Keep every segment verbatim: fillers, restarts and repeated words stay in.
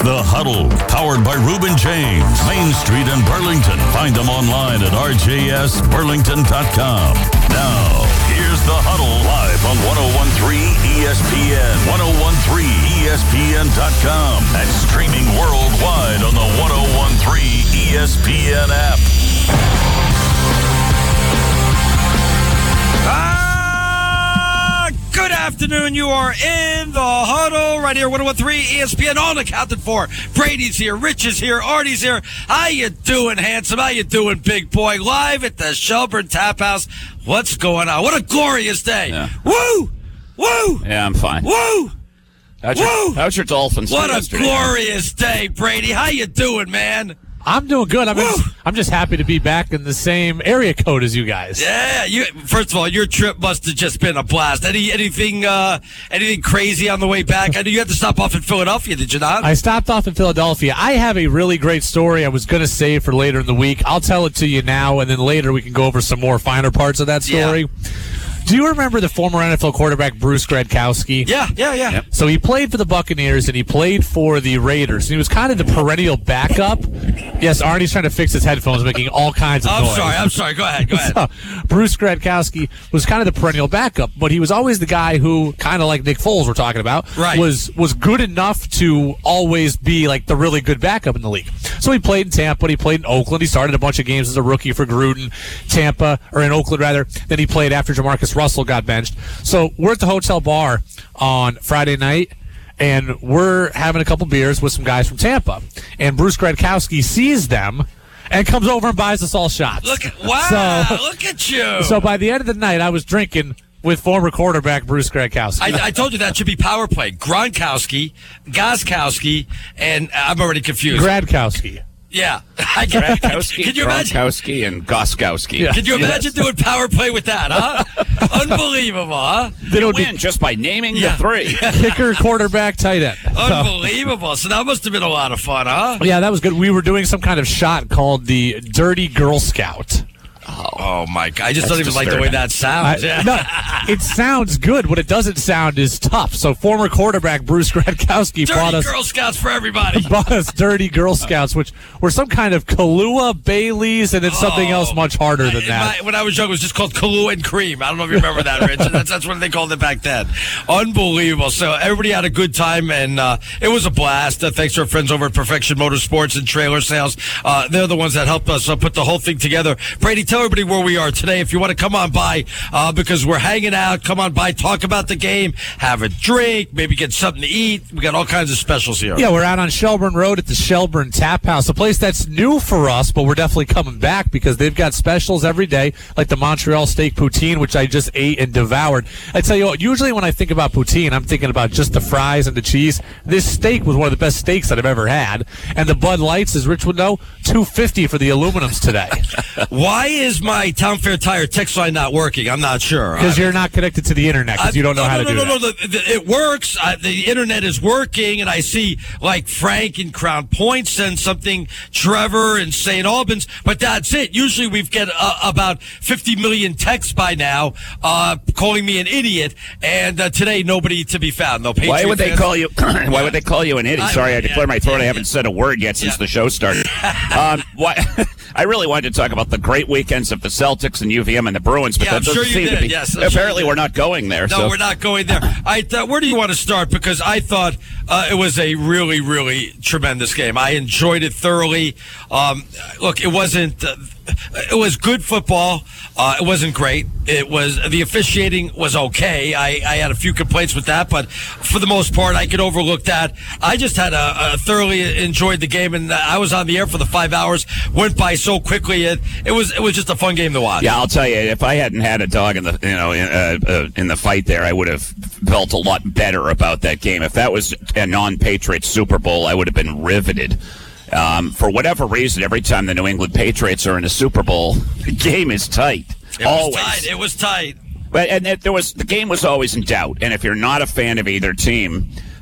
The Huddle, powered by Reuben James, Main Street in Burlington. Find them online at r j s burlington dot com. Now, here's The Huddle live on ten thirteen E S P N, ten thirteen E S P N dot com, and streaming worldwide on the ten thirteen E S P N app. Ah, good afternoon. You are in The Huddle right here, ten thirteen E S P N, all accounted for. Brady's here, Rich is here, Artie's here. How you doing, handsome? How you doing, big boy? Live at the Shelburne Tap House. What's going on? What a glorious day. Yeah. Woo! Woo! Yeah, I'm fine. Woo! How's your, Woo! how's your Dolphins? What a yesterday? glorious day, Brady. How you doing, man? I'm doing good. I'm just, I'm just happy to be back in the same area code as you guys. Yeah, you. First of all, your trip must have just been a blast. Any anything uh, anything crazy on the way back? I know you had to stop off in Philadelphia, did you not? I stopped off in Philadelphia. I have a really great story I was going to save for later in the week. I'll tell it to you now, and then later we can go over some more finer parts of that story. Yeah. Do you remember the former N F L quarterback Bruce Gradkowski? Yeah, yeah, yeah. Yep. So he played for the Buccaneers and he played for the Raiders. And he was kind of the perennial backup. Yes, Artie's trying to fix his headphones, making all kinds of I'm noise. sorry, I'm sorry. Go ahead, go ahead. So, Bruce Gradkowski was kind of the perennial backup, but he was always the guy who, kind of like Nick Foles we're talking about, Right. was was good enough to always be like the really good backup in the league. So he played in Tampa, he played in Oakland, he started a bunch of games as a rookie for Gruden, Tampa, or in Oakland rather. Then he played after Jamarcus Russell got benched. So we're at the hotel bar on Friday night, and we're having a couple beers with some guys from Tampa. And Bruce Gradkowski sees them and comes over and buys us all shots. Look at, wow, So- look at you. So by the end of the night, I was drinking with former quarterback Bruce Gradkowski. I, I told you that should be power play. Gronkowski, Gazkowski, and I'm already confused. Gradkowski. yeah. I can, Gradkowski, can you imagine? Gronkowski, and Goskowski. Yeah. Can you imagine doing power play with that, huh? Unbelievable, huh? Then it You would be win just by naming Yeah. the three. kicker, quarterback, tight end. So, Unbelievable. So that must have been a lot of fun, huh? yeah, that was good. We were doing some kind of shot called the Dirty Girl Scout. Oh, my God. I just That's don't even like the way disturbing. that sounds. I- Yeah. no, it sounds good. What it doesn't sound is tough. So former quarterback Bruce Gradkowski bought Dirty us Girl Scouts for everybody. bought us Dirty Girl Scouts, which were some kind of Kahlua, Baileys, and then something Oh. else much harder than In that. my- when I was young, it was just called Kahlua and Cream. I don't know if you remember that, Rich. That's, that's what they called it back then. Unbelievable. So everybody had a good time, and uh, it was a blast. Uh, thanks to our friends over at Perfection Motorsports and Trailer Sales. Uh, they're the ones that helped us uh, put the whole thing together. Brady, tell everybody where we are today. If you want to come on by, uh, because we're hanging out, come on by, talk about the game, have a drink, maybe get something to eat. We got all kinds of specials here. Yeah, we're out on Shelburne Road at the Shelburne Tap House, a place that's new for us, but we're definitely coming back because they've got specials every day, like the Montreal steak poutine, which I just ate and devoured. I tell you what, usually when I think about poutine, I'm thinking about just the fries and the cheese. This steak was one of the best steaks that I've ever had. And the Bud Lights, as Rich would know, two fifty for the aluminums today. Why is my Town Fair Tire text line not working? I'm not sure. Because you're not connected to the internet, because you don't know no, how no, to no, do no, that. No, no, no. It works. Uh, the internet is working, and I see like Frank in Crown Point send something, Trevor in Saint Albans, but that's it. Usually we've get uh, about fifty million texts by now uh, calling me an idiot, and uh, today nobody to be found. No Patriot Why would they fans. call you? Why would they call you an idiot? I- Sorry, I had to yeah, clear my throat. yeah, I haven't yeah. said a word yet since Yeah. the show started. um, why? I really wanted to talk about the great weekends of the Celtics and U V M and the Bruins, but Yeah, that I'm doesn't sure you seem did. to be. Yes, I'm sure apparently, you did. we're not going there. No, so. we're not going there. I th- where do you want to start? Because I thought uh, it was a really, really tremendous game. I enjoyed it thoroughly. Um, look, it wasn't. Uh, it was good football. Uh, it wasn't great. It was the officiating was okay. I, I had a few complaints with that, but for the most part, I could overlook that. I just had a, a thoroughly enjoyed the game, and I was on the air for the five hours. Went by so quickly. It it was it was just a fun game to watch. Yeah, I'll tell you. If I hadn't had a dog in the you know in, uh, uh, in the fight there, I would have felt a lot better about that game. If that was a non-Patriots Super Bowl, I would have been riveted. Um, for whatever reason, every time the New England Patriots are in a Super Bowl, the game is tight. It always. was tight. It was tight. But and it, there was the game was always in doubt. And if you're not a fan of either team,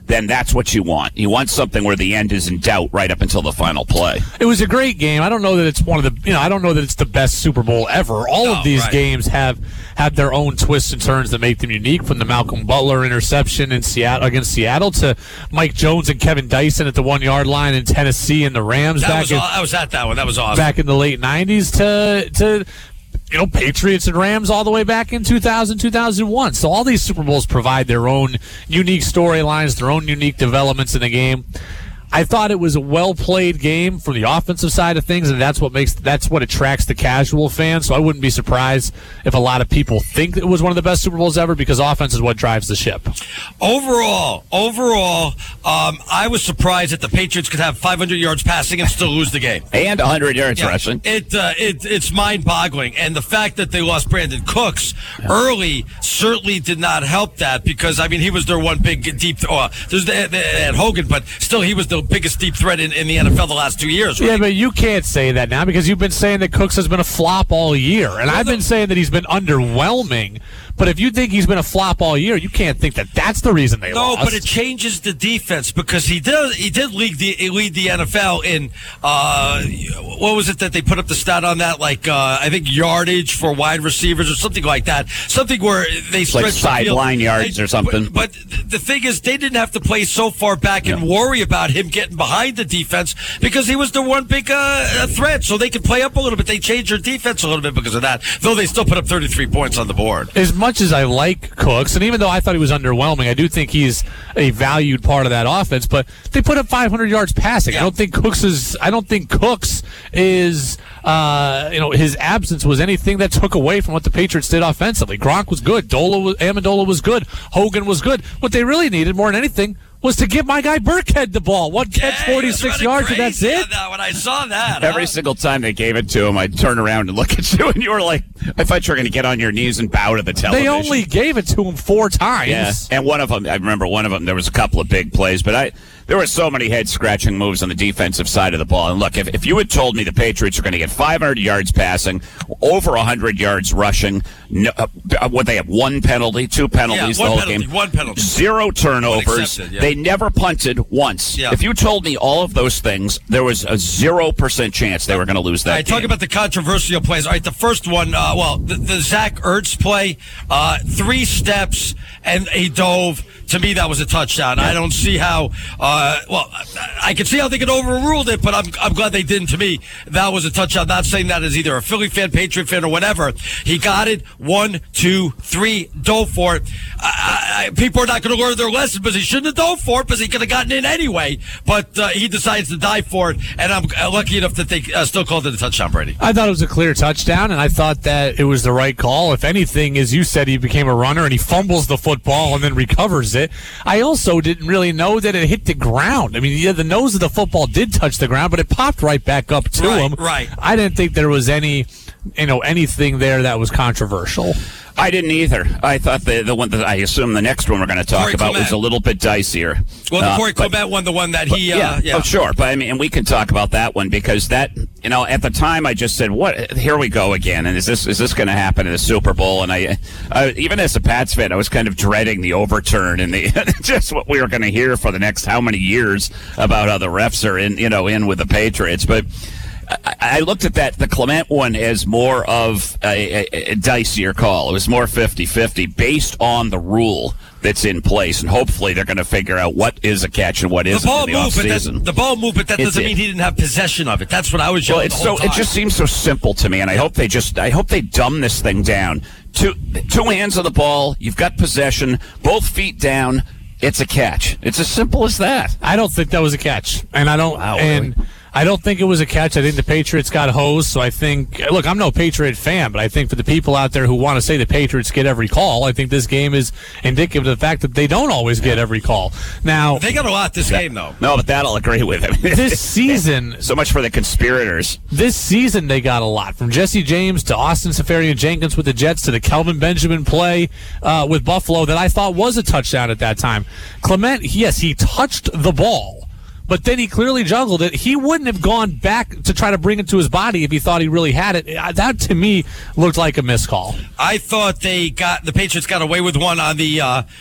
then that's what you want. You want something where the end is in doubt right up until the final play. It was a great game. I don't know that it's one of the, you know, I don't know that it's the best Super Bowl ever. All No, of these right. games have had their own twists and turns that make them unique, from the Malcolm Butler interception in Seattle against Seattle to Mike Jones and Kevin Dyson at the one-yard line in Tennessee and the Rams That back was, in, I was at that one. That was awesome. back in the late nineties to to you know, Patriots and Rams all the way back in two thousand, two thousand one. So all these Super Bowls provide their own unique storylines, their own unique developments in the game. I thought it was a well-played game from the offensive side of things, and that's what makes that's what attracts the casual fan. So I wouldn't be surprised if a lot of people think it was one of the best Super Bowls ever, because offense is what drives the ship. Overall, overall, um, I was surprised that the Patriots could have five hundred yards passing and still lose the game. And one hundred yards Yeah, rushing. It, uh, it it's mind-boggling, and the fact that they lost Brandon Cooks early certainly did not help that, because I mean he was their one big deep. Uh, there's the, the, and Hogan, but still he was the biggest deep threat in, in the N F L the last two years. Right? Yeah, but you can't say that now, because you've been saying that Cooks has been a flop all year, and I've been saying that he's been underwhelming. But if you think he's been a flop all year, you can't think that that's the reason they No, lost. but it changes the defense, because he did he did lead the lead the N F L in uh, what was it that they put up the stat on that? Like uh, I think yardage for wide receivers or something like that. Something where they stretched Like the sideline field. yards They- or something. But, but the thing is, they didn't have to play so far back and worry about him getting behind the defense, because he was the one big uh, threat. So they could play up a little bit. They changed their defense a little bit because of that. Though they still put up thirty-three points on the board. As much as I like Cooks, and even though I thought he was underwhelming, I do think he's a valued part of that offense. But they put up five hundred yards passing. Yeah. I don't think Cooks is. I don't think Cooks is. Uh, you know, his absence was anything that took away from what the Patriots did offensively. Gronk was good. Dola was, Amendola was good. Hogan was good. What they really needed more than anything was to give my guy Burkhead the ball. One catch, Yeah, he was forty-six running yards, and that's crazy it. on that When I saw that, Every huh? single time they gave it to him, I'd turn around and look at you, and you were like, I thought you were going to get on your knees and bow to the television. They only gave it to him four times. Yeah, and one of them, I remember one of them, there was a couple of big plays, but I there were so many head-scratching moves on the defensive side of the ball. And look, if, if you had told me the Patriots are going to get five hundred yards passing, over one hundred yards rushing, no, uh, what they have, one penalty, two penalties Yeah, the one whole penalty, game, one penalty. zero turnovers, Unaccepted, yeah. they never punted once. Yeah. If you told me all of those things, there was a zero percent chance they were going to lose that All right, game. talk about the controversial plays. All right, the first one, uh, well, the, the Zach Ertz play, uh, three steps and a dove. To me, that was a touchdown. I don't see how. Uh, well, I can see how they could overruled it, but I'm I'm glad they didn't. To me, that was a touchdown. Not saying that as either a Philly fan, Patriot fan, or whatever. He got it. One, two, three. Dove for it. I, I, people are not going to learn their lesson, because he shouldn't have dove for it, because he could have gotten in anyway. But uh, he decides to die for it, and I'm uh, lucky enough that they uh, still called it a touchdown, Brady. I thought it was a clear touchdown, and I thought that it was the right call. If anything, as you said, he became a runner, and he fumbles the football and then recovers it. I also didn't really know that it hit the ground. I mean, yeah, the nose of the football did touch the ground, but it popped right back up to Right, him. right. I didn't think there was any, you know, anything there that was controversial. I didn't either. I thought the the one that I assume the next one we're going to talk Corey about Clement. was a little bit dicier. Well, the Uh, Corey but- Clement one, the one that he, uh, yeah, yeah. oh sure, but I mean, and we can talk about that one, because that, you know, at the time I just said, "What? Here we go again." And is this is this going to happen in the Super Bowl? And I, uh, even as a Pats fan, I was kind of dreading the overturn and the just what we were going to hear for the next how many years about how the refs are in, you know, in with the Patriots, but. I, I looked at that, the Clement one, as more of a, a, a dicier call. It was more fifty-fifty based on the rule that's in place, and hopefully they're going to figure out what is a catch and what The isn't ball in the moved, but offseason. that, the ball moved, but that It doesn't did. mean he didn't have possession of it. That's what I was Well, yelling it's the so whole time. it just seems so simple to me, and I hope they just I hope they dumb this thing down. Two two hands on the ball, you've got possession, both feet down. It's a catch. It's as simple as that. I don't think that was a catch, and I don't. Wow, and really? I don't think it was a catch. I think the Patriots got hosed. So I think, look, I'm no Patriot fan, but I think for the people out there who want to say the Patriots get every call, I think this game is indicative of the fact that they don't always get every call. Now, They got a lot this game, though. No, but that I'll agree with him. this season, So much for the conspirators. this season they got a lot, from Jesse James to Austin Seferian Jenkins with the Jets to the Kelvin Benjamin play uh, with Buffalo that I thought was a touchdown at that time. Clement, yes, he touched the ball, but then he clearly juggled it. He wouldn't have gone back to try to bring it to his body if he thought he really had it. Uh, That, to me, looked like a missed call. I thought they got the Patriots got away with one on the uh,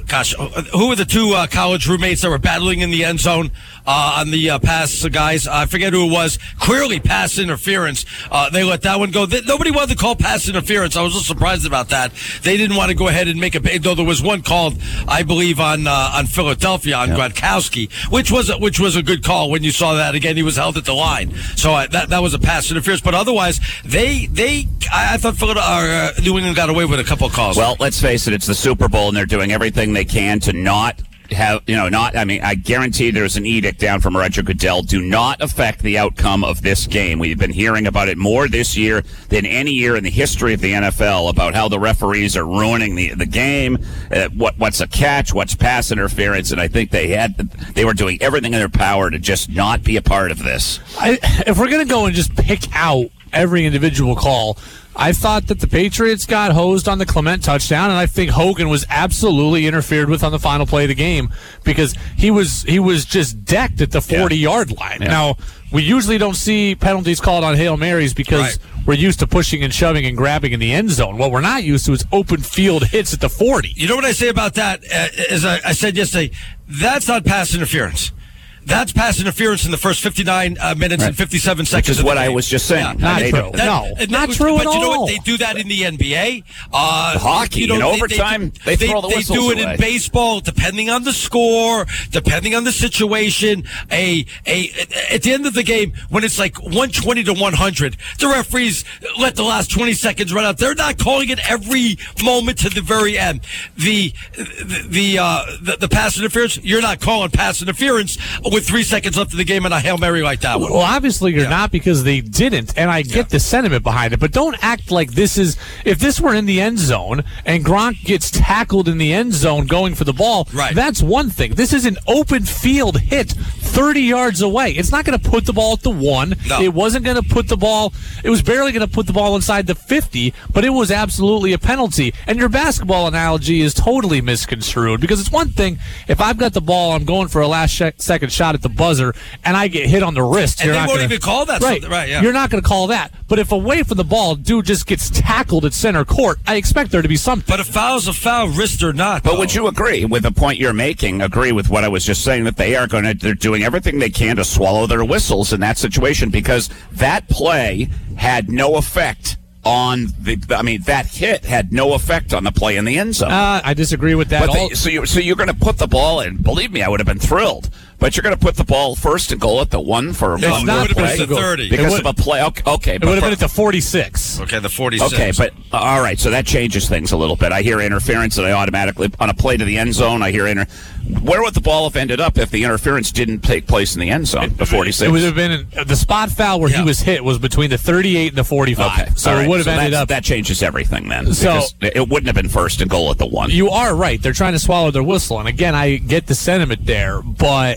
gosh, who were the two uh, college roommates that were battling in the end zone uh, on the uh, pass, uh, guys? I forget who it was. Clearly pass interference. Uh, they let that one go. They, nobody wanted to call pass interference. I was a little surprised about that. They didn't want to go ahead and make a big, though there was one called, I believe, on uh, on Philadelphia, on yep. Gronkowski, which was, a, which was a good call when you saw that. Again, he was held at the line. So uh, that that was a pass interference. But otherwise, they, they I, I thought Philadelphia, uh, New England got away with a couple of calls. Well, let's face it, it's the Super Bowl, and they're doing everything they can to not have, you know, not, I mean, I guarantee there's an edict down from Roger Goodell. Do not affect the outcome of this game. We've been hearing about it more this year than any year in the history of the N F L, about how the referees are ruining the the game, uh, what what's a catch, what's pass interference, and I think they had, they were doing everything in their power to just not be a part of this. I, if we're going to go and just pick out every individual call, I thought that the Patriots got hosed on the Clement touchdown, and I think Hogan was absolutely interfered with on the final play of the game because he was he was just decked at the forty-yard line. Yeah. Now, we usually don't see penalties called on Hail Marys because right. we're used to pushing and shoving and grabbing in the end zone. What we're not used to is open field hits at the forty. You know what I say about that? Uh, as I, I said yesterday, that's not pass interference. That's pass interference in the first fifty-nine uh, minutes right. and fifty-seven seconds. Which is what I was just saying. Yeah. Not they, true. That, no, that, not that, true but at all. But you know what? They do that in the N B A. Uh, Hockey, you know, in they, overtime, they, they, they throw the whistles They do it away. in baseball, depending on the score, depending on the situation. A a At the end of the game, when it's like one twenty to one hundred, the referees let the last twenty seconds run out. They're not calling it every moment to the very end. The the the, uh, the, the pass interference, you're not calling pass interference with three seconds left in the game and a Hail Mary like that one. Well, obviously you're yeah. not, because they didn't, and I get yeah. the sentiment behind it, but don't act like this is, if this were in the end zone and Gronk gets tackled in the end zone going for the ball, right. that's one thing. This is an open field hit thirty yards away. It's not going to put the ball at the one. No. It wasn't going to put the ball, it was barely going to put the ball inside the fifty, but it was absolutely a penalty. And your basketball analogy is totally misconstrued, because it's one thing if I've got the ball, I'm going for a last sh- second shot at the buzzer, and I get hit on the wrist. And you're they not won't gonna, even call that. Right, right yeah. You're not going to call that. But if away from the ball, dude just gets tackled at center court, I expect there to be something. But a foul's a foul, wrist or not. But though. would you agree with the point you're making, agree with what I was just saying, that they are going to, they're doing everything they can to swallow their whistles in that situation, because that play had no effect on the, I mean, that hit had no effect on the play in the end zone. Uh, I disagree with that. But they, so, you, so you're going to put the ball in. Believe me, I would have been thrilled. But you're going to put the ball first and goal at the one for it's one not play? the thirty. Because would, of a play. Okay, okay it would have been at the forty-six. Okay, the forty-six. Okay, but uh, all right, so that changes things a little bit. I hear interference, and I automatically, on a play to the end zone, I hear inter. Where would the ball have ended up if the interference didn't take place in the end zone? The forty-six. It would have been the spot foul where yeah. he was hit was between the thirty-eight and the forty-five. Okay, so right. it would have so ended up. That changes everything then. So it wouldn't have been first and goal at the one. You are right. They're trying to swallow their whistle, and again, I get the sentiment there, but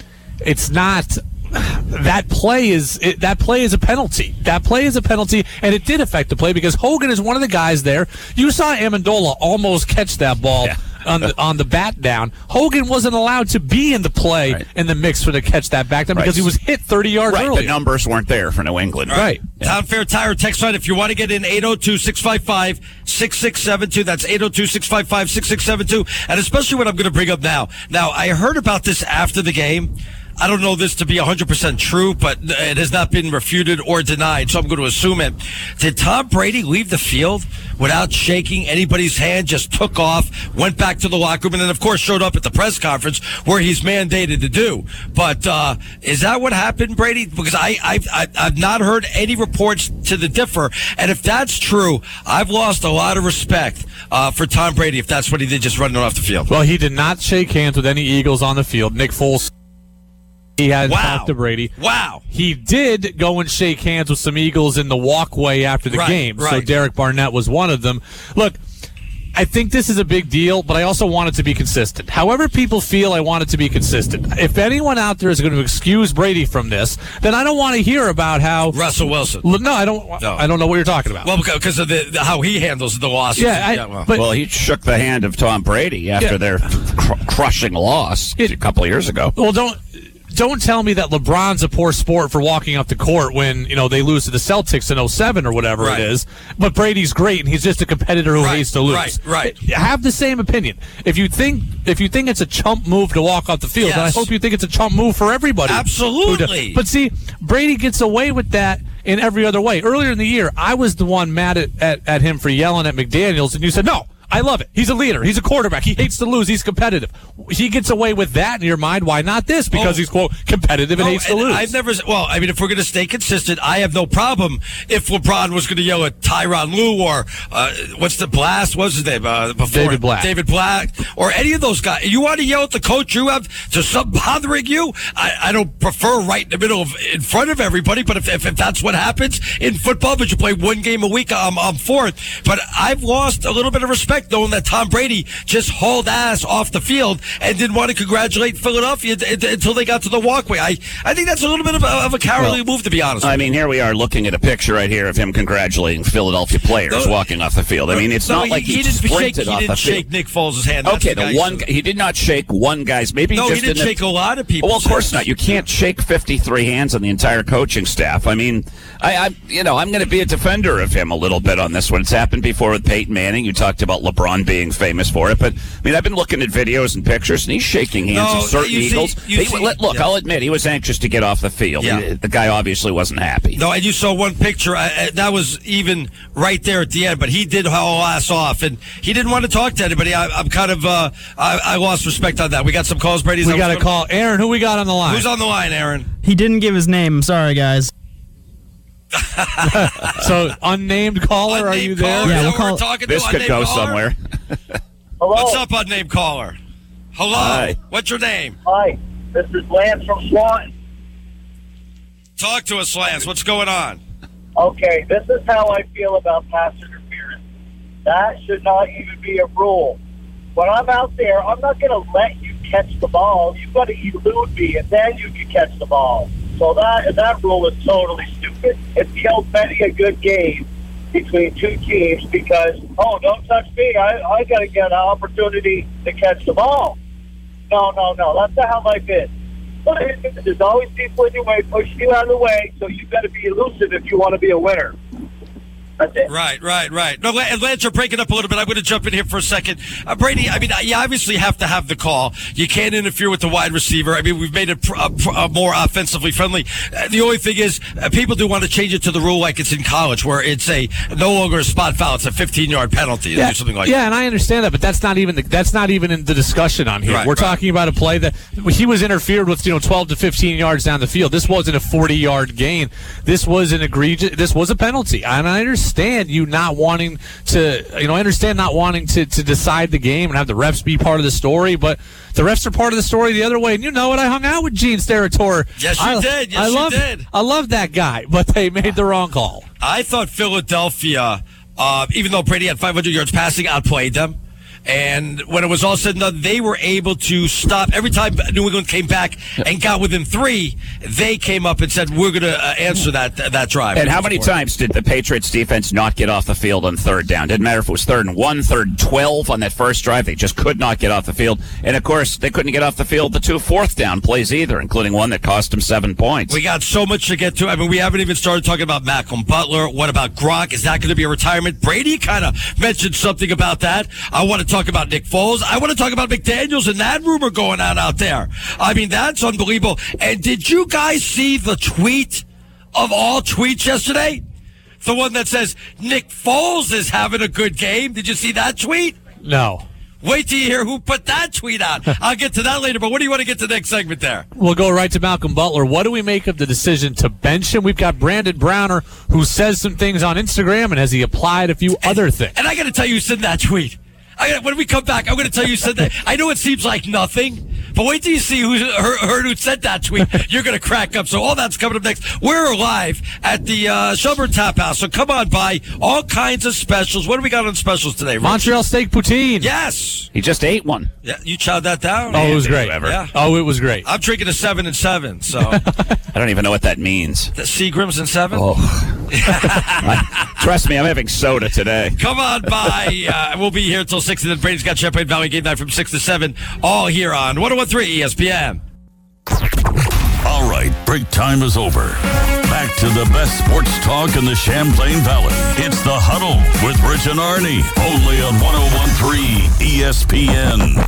it's not. That play is it, that play is a penalty. That play is a penalty, and it did affect the play because Hogan is one of the guys there. You saw Amendola almost catch that ball yeah. on the on the bat down. Hogan wasn't allowed to be in the play right. in the mix for the catch that back down right. because he was hit thirty yards right. earlier. The numbers weren't there for New England. Right. right. Yeah. Town Fair Tire text line. If you want to get in, eight oh two, six five five, six six seven two. That's eight oh two, six five five, six six seven two. And especially what I'm going to bring up now. Now, I heard about this after the game. I don't know this to be one hundred percent true, but it has not been refuted or denied, so I'm going to assume it. Did Tom Brady leave the field without shaking anybody's hand, just took off, went back to the locker room, and then, of course, showed up at the press conference where he's mandated to do? But uh, is that what happened, Brady? Because I, I've, I've not heard any reports to the differ, and if that's true, I've lost a lot of respect uh, for Tom Brady if that's what he did, just running off the field. Well, he did not shake hands with any Eagles on the field. Nick Foles, he had wow. talked to Brady. Wow. He did go and shake hands with some Eagles in the walkway after the right, game. Right. So Derek Barnett was one of them. Look, I think this is a big deal, but I also want it to be consistent. However people feel, I want it to be consistent. If anyone out there is going to excuse Brady from this, then I don't want to hear about how Russell Wilson. No, I don't. No. I don't know what you're talking about. Well, because of the, the how he handles the losses. Yeah, I, yeah well. But, well, he shook the hand of Tom Brady after yeah. their cr- crushing loss it, a couple of years ago. Well, don't. don't tell me that LeBron's a poor sport for walking off the court when, you know, they lose to the Celtics in oh seven or whatever Right. it is. But Brady's great, and he's just a competitor who Right, hates to lose. right, right. Have the same opinion. If you think if you think it's a chump move to walk off the field, then I Yes. hope you think it's a chump move for everybody. Absolutely. But see, Brady gets away with that in every other way. Earlier in the year, I was the one mad at, at, at him for yelling at McDaniels, and you said, no, I love it. He's a leader. He's a quarterback. He hates to lose. He's competitive. He gets away with that in your mind. Why not this? Because Oh. he's, quote, competitive and No, hates to and lose. I've never. Well, I mean, if we're going to stay consistent, I have no problem if LeBron was going to yell at Tyronn Lue or uh, what's the blast? What's his name? Uh, before David Black. David Black, or any of those guys. You want to yell at the coach you have to something bothering you? I, I don't prefer right in the middle of in front of everybody. But if, if if that's what happens in football, but you play one game a week, I'm I'm for it. But I've lost a little bit of respect knowing that Tom Brady just hauled ass off the field and didn't want to congratulate Philadelphia d- d- until they got to the walkway. I, I think that's a little bit of a, of a cowardly Well, move, to be honest. I with mean, here we are looking at a picture right here of him congratulating Philadelphia players No, walking off the field. I mean, it's no, not like he, he, he didn't shake. sprinted He off didn't the field. shake Nick Foles' hand. That's Okay, the guy one who- he did not shake one guy's. Maybe No, just he didn't in the, shake a lot of people. Well, of course not. You can't shake fifty-three hands on the entire coaching staff. I mean, I, I you know, I'm going to be a defender of him a little bit on this one. It's happened before with Peyton Manning. You talked about LeBron being famous for it, but I mean, I've been looking at videos and pictures, and he's shaking hands No, with certain you see- Eagles. you He- see- let- look, yeah. I'll admit he was anxious to get off the field. Yeah. He- the guy obviously wasn't happy. No, and you saw one picture. I, I, that was even right there at the end, but he did haul ass off, and he didn't want to talk to anybody. I, I'm kind of, uh, I, I lost respect on that. We got some calls, Brady. we got to call Aaron. Who we got on the line? Who's on the line, Aaron? He didn't give his name. I'm sorry, guys. So, unnamed caller, are Unnamed you there? caller, Yeah, is we'll that what we're call- talking This to? could Unnamed go caller? somewhere. Hello. What's up, unnamed caller? Hello. Hi. What's your name? Hi. This is Lance from Swanton. Talk to us, Lance. What's going on? Okay, this is how I feel about pass interference. That should not even be a rule. When I'm out there, I'm not going to let you catch the ball. You've got to elude me, and then you can catch the ball. So that that rule is totally stupid. It kills many a good game between two teams because, oh, don't touch me. I, I got to get an opportunity to catch the ball. No, no, no. That's not how life is. But there's always people in your way, pushing you out of the way, so you've got to be elusive if you want to be a winner. That's it. Right, right, right. No, and Lance, you're breaking up a little bit. I'm going to jump in here for a second. Uh, Brady, I mean, you obviously have to have the call. You can't interfere with the wide receiver. I mean, we've made it pr- uh, pr- uh, more offensively friendly. Uh, the only thing is, uh, people do want to change it to the rule like it's in college, where it's a no longer a spot foul. It's a fifteen-yard penalty Yeah, or something like yeah, that. and I understand that, but that's not even the, that's not even in the discussion on here. Right, We're right. talking about a play that he was interfered with, you know, twelve to fifteen yards down the field. This wasn't a forty-yard gain. This was an egregious. This was a penalty, and I understand you not wanting to, you know, I understand not wanting to to decide the game and have the refs be part of the story, but the refs are part of the story the other way. And you know what? I hung out with Gene Steratore. Yes, you I, did. Yes, I you love, did. I love that guy, but they made the wrong call. I thought Philadelphia, uh, even though Brady had five hundred yards passing, outplayed them. And when it was all said and done, they were able to stop. Every time New England came back and got within three, they came up and said, we're going to uh, answer that that drive. And how many times did the Patriots defense not get off the field on third down? Didn't matter if it was third and one, third and twelve on that first drive. They just could not get off the field. And, of course, they couldn't get off the field the two fourth down plays either, including one that cost them seven points. We got so much to get to. I mean, we haven't even started talking about Malcolm Butler. What about Gronk? Is that going to be a retirement? Brady kind of mentioned something about that. I want to talk about Nick Foles. I want to talk about McDaniels and that rumor going on out there. I mean, that's unbelievable. And did you guys see the tweet of all tweets yesterday? The one that says, Nick Foles is having a good game. Did you see that tweet? No. Wait till you hear who put that tweet out. I'll get to that later, but what do you want to get to the next segment there? We'll go right to Malcolm Butler. What do we make of the decision to bench him? We've got Brandon Browner, who says some things on Instagram, and has he applied a few other things? And I got to tell you, who said that tweet. I gotta, when we come back, I'm going to tell you who said that. I know it seems like nothing, but wait till you see who heard, heard who said that tweet. You're going to crack up. So all that's coming up next. We're live at the uh, Shelburne Tap House, so come on by. All kinds of specials. What do we got on specials today, Rich? Montreal steak poutine. Yes. He just ate one. Yeah, you chowed that down? Oh, it was Did you great. ever? Yeah. Oh, it was great. I'm drinking a seven and seven. So I don't even know what that means. the Seagrams and seven. Oh. I, trust me, I'm having soda today. Come on by. Uh, we'll be here until six, and then Brady's got Champagne Valley Game Night from six to seven, all here on one oh one three E S P N. Break time is over. Back to the best sports talk in the Champlain Valley. It's The Huddle with Rich and Arnie, only on one oh one point three E S P N.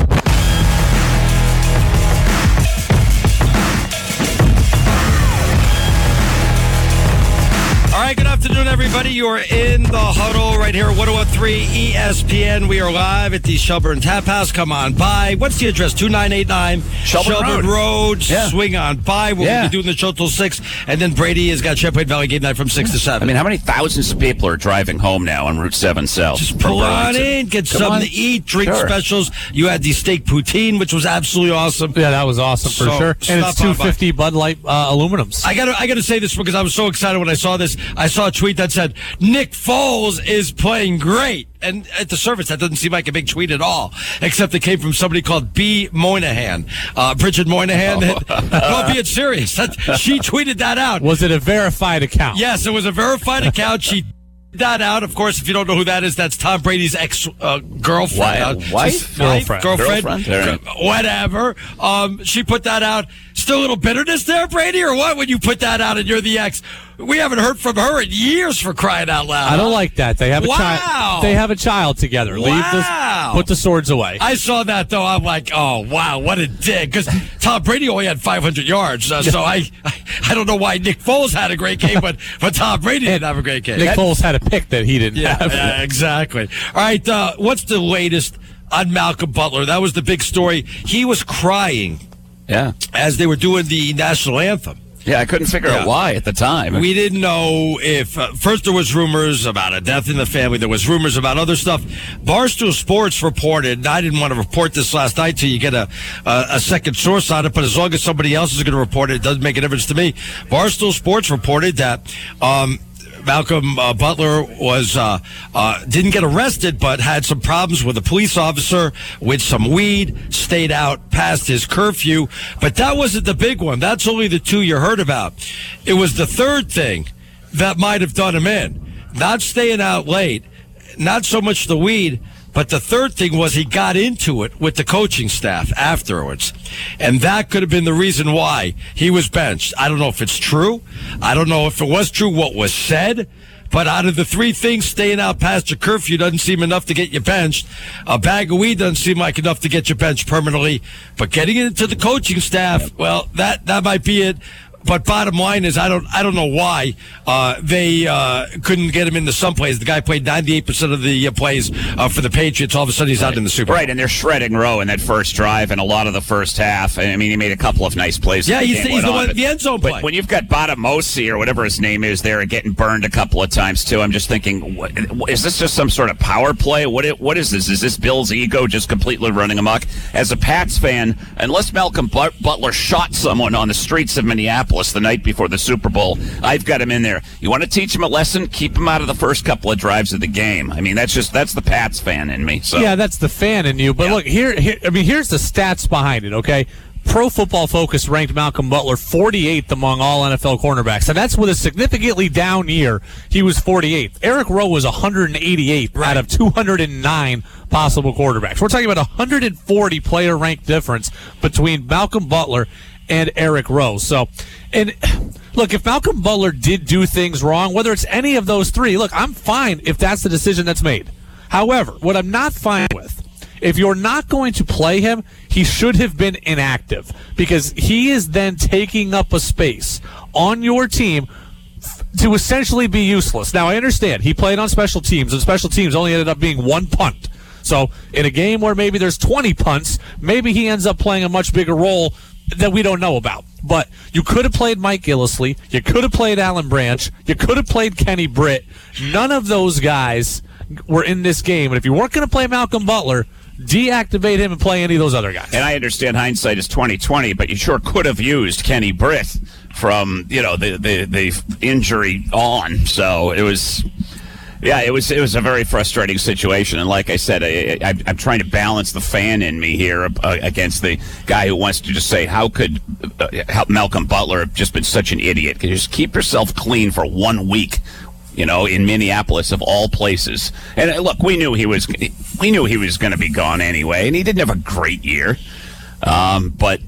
All right, good afternoon, everybody. You are in the huddle right here at one oh one point three E S P N. We are live at the Shelburne Tap House. Come on by. What's the address? two nine eight nine Shelburne, Shelburne Road. Road. Yeah. Swing on by. We'll Yeah. be doing the show till six. And then Brady has got Champlain Valley Game Night from six to seven. I mean, how many thousands of people are driving home now on Route seven South? Just from pull on Burlington? in, get Come something on. to eat, drink Sure. specials. You had the steak poutine, which was absolutely awesome. Yeah, that was awesome for So, sure. And it's stop on two fifty Bud Light uh, aluminums. I gotta, I gotta say this because I was so excited when I saw this. I saw a tweet that said Nick Foles is playing great, and at the surface that doesn't seem like a big tweet at all, except it came from somebody called B Moynihan, uh, Bridget Moynihan. No, being serious, that, she tweeted that out. Was it a verified account? Yes, it was a verified account. She that out. Of course, if you don't know who that is, that's Tom Brady's ex uh, girlfriend, Wife? Wife? girlfriend, girlfriend, Girlfriend? Gr- whatever. Um, she put that out. Still a little bitterness there, Brady, or what? When you put that out and you're the ex, we haven't heard from her in years, for crying out loud. I don't like that. They have a Wow. child. They have a child together. Leave this. Wow. Put the swords away. I saw that though. I'm like, oh wow, what a dig! Because Tom Brady only had five hundred yards, uh, so I, I, I don't know why Nick Foles had a great game, but but Tom Brady didn't have a great game. Nick Foles had a pick that he didn't Yeah, have. yeah, exactly. All right, uh, what's the latest on Malcolm Butler? That was the big story. He was crying Yeah. as they were doing the national anthem. Yeah, I couldn't figure Yeah. out why at the time. We didn't know if uh, first there was rumors about a death in the family. There was rumors about other stuff. Barstool Sports reported, and I didn't want to report this last night till you get a a, a second source on it. But as long as somebody else is going to report it, it doesn't make a difference to me. Barstool Sports reported that um, Malcolm uh, Butler was uh, uh, didn't get arrested, but had some problems with a police officer with some weed, stayed out past his curfew. But that wasn't the big one. That's only the two you heard about. It was the third thing that might have done him in. Not staying out late, not so much the weed, but the third thing was he got into it with the coaching staff afterwards. And that could have been the reason why he was benched. I don't know if it's true. I don't know if it was true what was said. But out of the three things, staying out past your curfew doesn't seem enough to get you benched. A bag of weed doesn't seem like enough to get you benched permanently. But getting it into the coaching staff, well, that, that might be it. But bottom line is, I don't, I don't know why uh, they uh, couldn't get him into some plays. The guy played ninety-eight percent of the uh, plays uh, for the Patriots. All of a sudden, he's out in the Super Bowl. Right, and they're shredding Rowe in that first drive and a lot of the first half. I mean, he made a couple of nice plays. Yeah, as the he's, game he's went the on, one, but- the end zone play. But when you've got Batamosi or whatever his name is there getting burned a couple of times too, I'm just thinking, what, is this just some sort of power play? What it, what is this? Is this Bill's ego just completely running amok? As a Pats fan, unless Malcolm But- Butler shot someone on the streets of Minneapolis the night before the Super Bowl, I've got him in there. You want to teach him a lesson? Keep him out of the first couple of drives of the game. I mean, that's just that's the Pats fan in me. So Yeah, that's the fan in you. But Yeah. look, here, here, I mean, here's the stats behind it, okay? Pro Football Focus ranked Malcolm Butler forty-eighth among all N F L cornerbacks. And that's with a significantly down year. He was forty-eighth. Eric Rowe was one hundred eighty-eighth out of two hundred nine possible quarterbacks. We're talking about a one hundred forty player rank difference between Malcolm Butler and Eric Rowe. So, and look, if Malcolm Butler did do things wrong, whether it's any of those three, look, I'm fine if that's the decision that's made. However, what I'm not fine with, if you're not going to play him, he should have been inactive, because he is then taking up a space on your team f- to essentially be useless. Now, I understand he played on special teams, and special teams only ended up being one punt. So in a game where maybe there's twenty punts, maybe he ends up playing a much bigger role that we don't know about. But you could have played Mike Gillislee. You could have played Alan Branch. You could have played Kenny Britt. None of those guys were in this game. And if you weren't going to play Malcolm Butler, deactivate him and play any of those other guys. And I understand hindsight is twenty twenty, but you sure could have used Kenny Britt from, you know, the, the, the injury on. So it was, yeah, it was it was a very frustrating situation. And like I said, I, I, I'm trying to balance the fan in me here uh, against the guy who wants to just say, how could uh, how Malcolm Butler have just been such an idiot? Can you just keep yourself clean for one week? You know, in Minneapolis of all places. And uh, look, we knew he was we knew he was going to be gone anyway, and he didn't have a great year. Um, but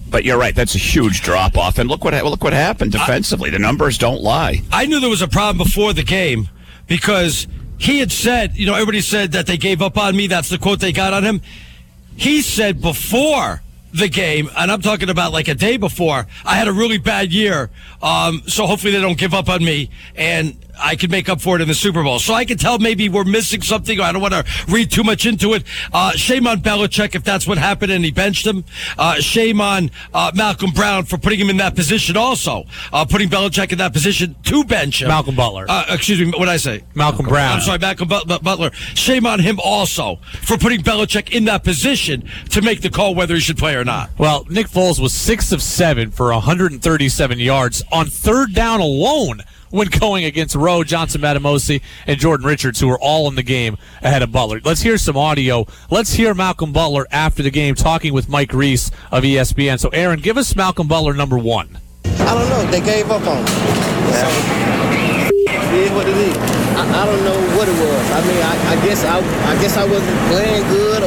But you're right. That's a huge drop off. And look what look what happened defensively. The numbers don't lie. I knew there was a problem before the game because he had said, you know, everybody said that they gave up on me. That's the quote they got on him. He said before the game, and I'm talking about like a day before, I had a really bad year. Um, so hopefully they don't give up on me and I can make up for it in the Super Bowl. So I can tell maybe we're missing something. I don't want to read too much into it. Uh, shame on Belichick if that's what happened and he benched him. Uh, shame on uh, Malcolm Brown for putting him in that position also. Uh, putting Belichick in that position to bench him. Malcolm Butler. Uh, excuse me, what did I say? Malcolm Brown. I'm sorry, Malcolm Butler. Shame on him also for putting Belichick in that position to make the call whether he should play or not. Well, Nick Foles was six of seven for one hundred thirty-seven yards on third down alone when going against Rowe, Johnson Matamosi, and Jordan Richards, who were all in the game ahead of Butler. Let's hear some audio. Let's hear Malcolm Butler after the game talking with Mike Reese of E S P N. So, Aaron, give us Malcolm Butler number one. I don't know. They gave up on him. So, it is what it is. I, I don't know what it was. I mean, I, I guess I, I guess I wasn't playing good,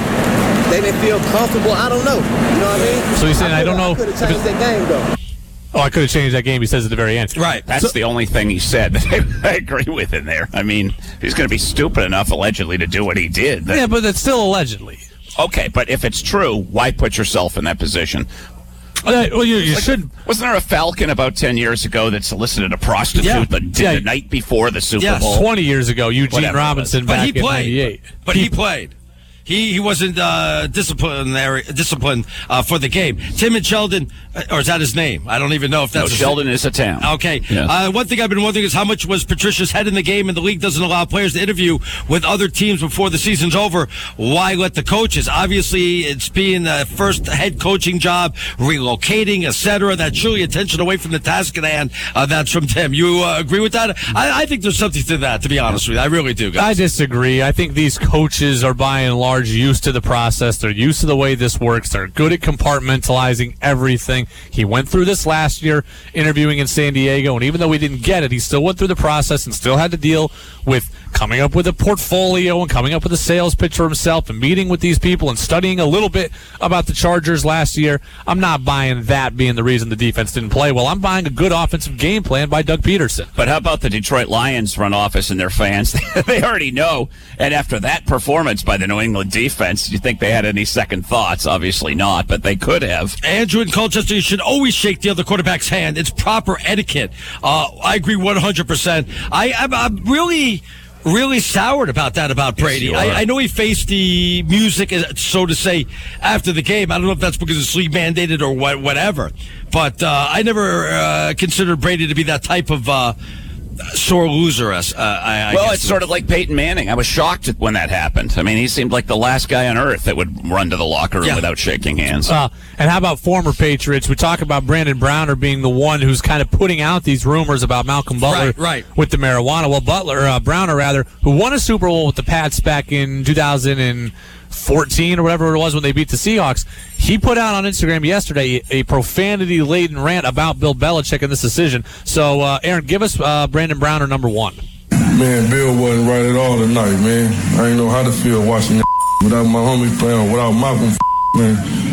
or they didn't feel comfortable. I don't know. You know what I mean? So he's saying, I, I don't know. I could have changed that game, though. Oh, I could have changed that game, he says at the very end. Right. That's so, the only thing he said that I agree with in there. I mean, he's going to be stupid enough, allegedly, to do what he did. That, yeah, but that's still allegedly. Okay, but if it's true, why put yourself in that position? Uh, well, you, you like, should. Wasn't there a Falcon about ten years ago that solicited a prostitute yeah. the, yeah. the night before the Super yes. Bowl? twenty years ago, Eugene Whatever Robinson but back he in played. ninety-eight. But he, he played. He he wasn't uh, disciplinary disciplined uh, for the game. Tim and Sheldon, uh, or is that his name? I don't even know if that's no, a Sheldon is a town. Okay. Yeah. Uh, one thing I've been wondering is how much was Patricia's head in the game, and the league doesn't allow players to interview with other teams before the season's over. Why let the coaches? Obviously, it's being the first head coaching job, relocating, et cetera. That's surely attention away from the task at hand. Uh, that's from Tim. You uh, agree with that? I, I think there's something to that, to be honest with you. I really do, guys. I disagree. I think these coaches are by and large used to the process. They're used to the way this works. They're good at compartmentalizing everything. He went through this last year interviewing in San Diego, and even though he didn't get it, he still went through the process and still had to deal with coming up with a portfolio and coming up with a sales pitch for himself and meeting with these people and studying a little bit about the Chargers last year. I'm not buying that being the reason the defense didn't play well. I'm buying a good offensive game plan by Doug Peterson. But how about the Detroit Lions front office and their fans? They already know. And after that performance by the New England defense, do you think they had any second thoughts? Obviously not, but they could have. Andrew in Colchester, you should always shake the other quarterback's hand. It's proper etiquette. Uh, I agree one hundred percent. I, I'm, I'm really... really soured about that about Brady. Yes, I, I know he faced the music, so to say, after the game. I don't know if that's because it's league mandated or what, whatever. But uh, I never uh, considered Brady to be that type of uh, sore loser. Uh, I, I well, guess it's sort of like Peyton Manning. I was shocked when that happened. I mean, he seemed like the last guy on earth that would run to the locker room Yeah. without shaking hands. Uh, and how about former Patriots? We talk about Brandon Browner being the one who's kind of putting out these rumors about Malcolm Butler Right, right. with the marijuana. Well, Butler, uh, Browner rather, who won a Super Bowl with the Pats back in two thousand fourteen or whatever it was when they beat the Seahawks, he put out on Instagram yesterday a profanity-laden rant about Bill Belichick and this decision. So, uh, Aaron, give us uh, Brandon Browner number one. Man, Bill wasn't right at all tonight, man. I didn't know how to feel watching that without my homie playing, without Malcolm, man.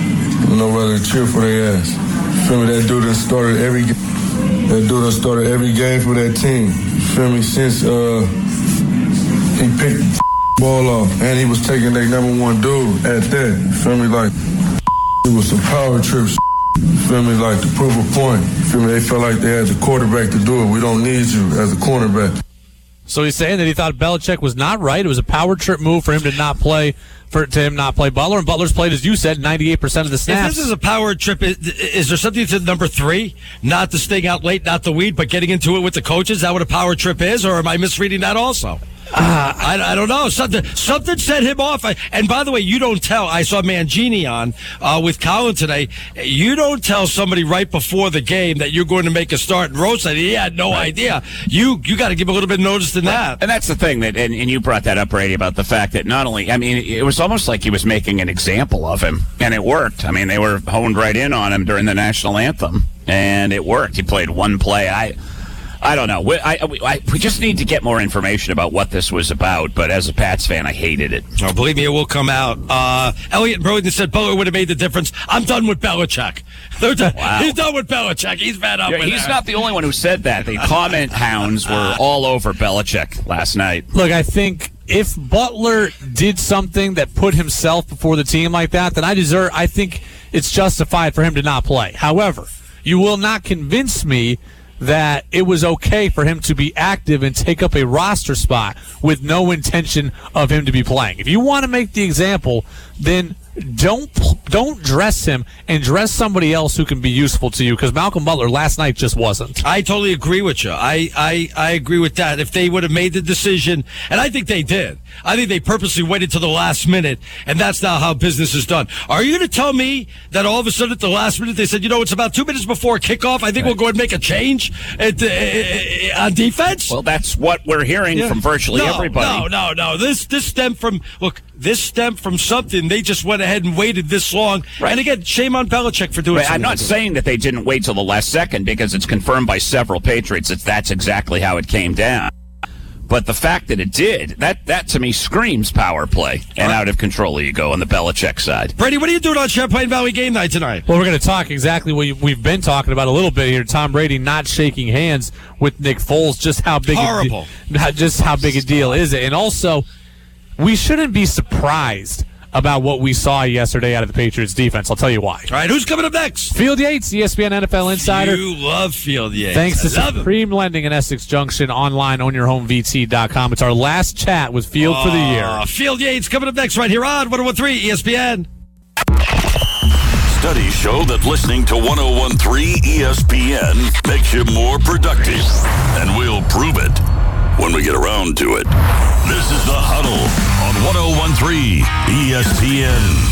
I know rather cheer for their ass. Feel me? That dude done started every that dude done started every game for that team. Feel me? Since uh, he picked the ball off, and he was taking their number one dude at that. Feel me? Like it was some power trips. Feel me? Like to prove a point. Feel me? They felt like they had the quarterback to do it. We don't need you as a cornerback. So he's saying that he thought Belichick was not right. It was a power trip move for him to not play, for to him not play Butler. And Butler's played, as you said, ninety-eight percent of the snaps. If this is a power trip, is, is there something to number three? Not the staying out late, not the weed, but getting into it with the coaches? Is that what a power trip is? Or am I misreading that also? Uh, I, I don't know. Something something set him off. I, and by the way, you don't tell. I saw Mangini on uh, with Colin today. You don't tell somebody right before the game that you're going to make a start. And Rose said he had no right. idea. You you got to give a little bit of notice than that. And that's the thing that, and, and you brought that up, Brady, about the fact that not only, I mean, it was almost like he was making an example of him, and it worked. I mean, they were honed right in on him during the national anthem, and it worked. He played one play. I. I don't know. We, I, I, we just need to get more information about what this was about. But as a Pats fan, I hated it. Oh, believe me, it will come out. Uh, Elliot and Burlington said Butler would have made the difference. I'm done with Belichick. Done. Wow. He's done with Belichick. He's fed up Yeah, with he's that. not the only one who said that. The comment hounds were all over Belichick last night. Look, I think if Butler did something that put himself before the team like that, then I deserve. I think it's justified for him to not play. However, you will not convince me that it was okay for him to be active and take up a roster spot with no intention of him to be playing. If you want to make the example, then don't don't dress him and dress somebody else who can be useful to you, because Malcolm Butler last night just wasn't. I totally agree with you. I, I, I agree with that. If they would have made the decision, and I think they did, I think they purposely waited to the last minute, and that's not how business is done. Are you going to tell me that all of a sudden at the last minute they said, you know, it's about two minutes before kickoff, I think right. we'll go ahead and make a change at, uh, on defense? Well, that's what we're hearing yeah. from virtually no, everybody. No, no, no. This, this stemmed from, look, this stemmed from something. They just went ahead and waited this long. Right. And again, shame on Belichick for doing right. something. I'm not like saying that they didn't wait till the last second, because it's confirmed by several Patriots that that's exactly how it came down. But the fact that it did, that, that to me screams power play and out of control you go on the Belichick side. Brady, what are you doing on Champlain Valley game night tonight? Well, we're going to talk exactly what we've been talking about a little bit here. Tom Brady not shaking hands with Nick Foles. Just how big Horrible. A, just how big a deal is it? And also, we shouldn't be surprised about what we saw yesterday out of the Patriots defense. I'll tell you why. All right, who's coming up next? Field Yates, E S P N N F L Insider. You love Field Yates. Thanks to I love Supreme him. Lending in Essex Junction, online, own your home V T dot com. It's our last chat with Field oh, for the year. Field Yates coming up next right here on one oh one three E S P N. Studies show that listening to one oh one three E S P N makes you more productive. And we'll prove it when we get around to it. This is The Huddle on one oh one three E S P N.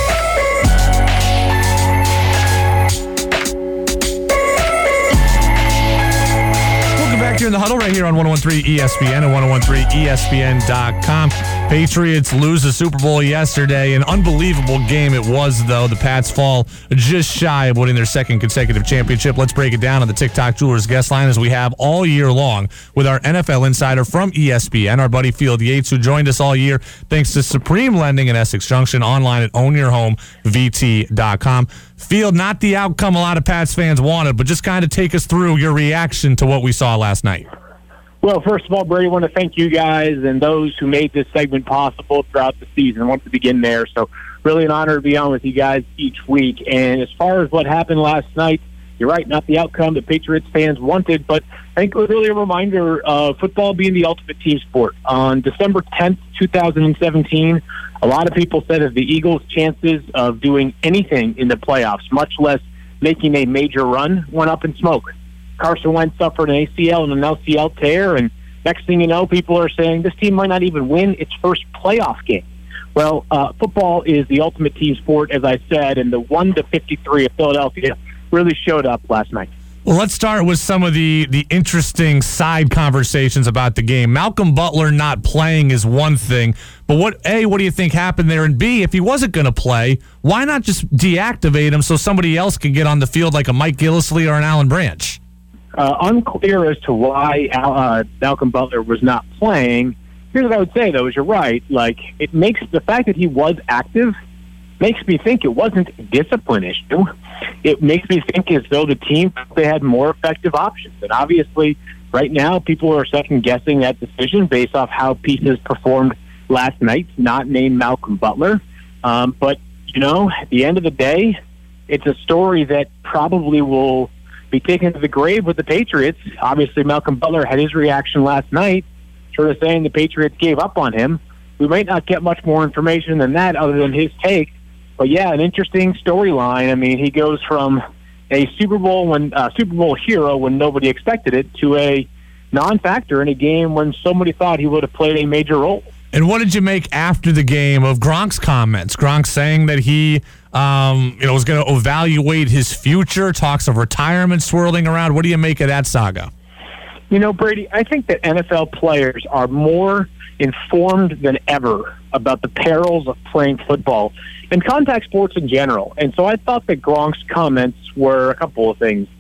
Back here in the huddle right here on one oh one three E S P N and one oh one three E S P N dot com. Patriots lose the Super Bowl yesterday. An unbelievable game it was, though. The Pats fall just shy of winning their second consecutive championship. Let's break it down on the TikTok Jewelers guest line, as we have all year long with our N F L insider from E S P N, our buddy Field Yates, who joined us all year thanks to Supreme Lending in Essex Junction, online at own your home V T dot com. Field, not the outcome a lot of Pats fans wanted, but just kind of take us through your reaction to what we saw last night. Well, first of all, Brady, I want to thank you guys and those who made this segment possible throughout the season. I want to begin there. So really an honor to be on with you guys each week. And as far as what happened last night, you're right, not the outcome that Patriots fans wanted, but I think it was really a reminder of football being the ultimate team sport. On December tenth, twenty seventeen, a lot of people said that the Eagles' chances of doing anything in the playoffs, much less making a major run, went up in smoke. Carson Wentz suffered an A C L and an L C L tear, and next thing you know, people are saying this team might not even win its first playoff game. Well, uh, football is the ultimate team sport, as I said, and the one to fifty-three of Philadelphia really showed up last night. Well, let's start with some of the, the interesting side conversations about the game. Malcolm Butler not playing is one thing, but what A, what do you think happened there? And B, if he wasn't going to play, why not just deactivate him so somebody else can get on the field like a Mike Gillislee or an Alan Branch? Uh, unclear as to why uh, Malcolm Butler was not playing. Here's what I would say, though, is you're right. Like, it makes the fact that he was active makes me think it wasn't a discipline issue. It makes me think as though the team, they had more effective options. And obviously, right now, people are second-guessing that decision based off how pieces performed last night, not named Malcolm Butler. Um, but, you know, at the end of the day, it's a story that probably will be taken to the grave with the Patriots. Obviously, Malcolm Butler had his reaction last night, sort of saying the Patriots gave up on him. We might not get much more information than that other than his take. But, yeah, an interesting storyline. I mean, he goes from a Super Bowl when uh, Super Bowl hero when nobody expected it to a non-factor in a game when somebody thought he would have played a major role. And what did you make after the game of Gronk's comments? Gronk saying that he um, you know, was going to evaluate his future, talks of retirement swirling around. What do you make of that saga? You know, Brady, I think that N F L players are more informed than ever about the perils of playing football and contact sports in general. And so I thought that Gronk's comments were a couple of things.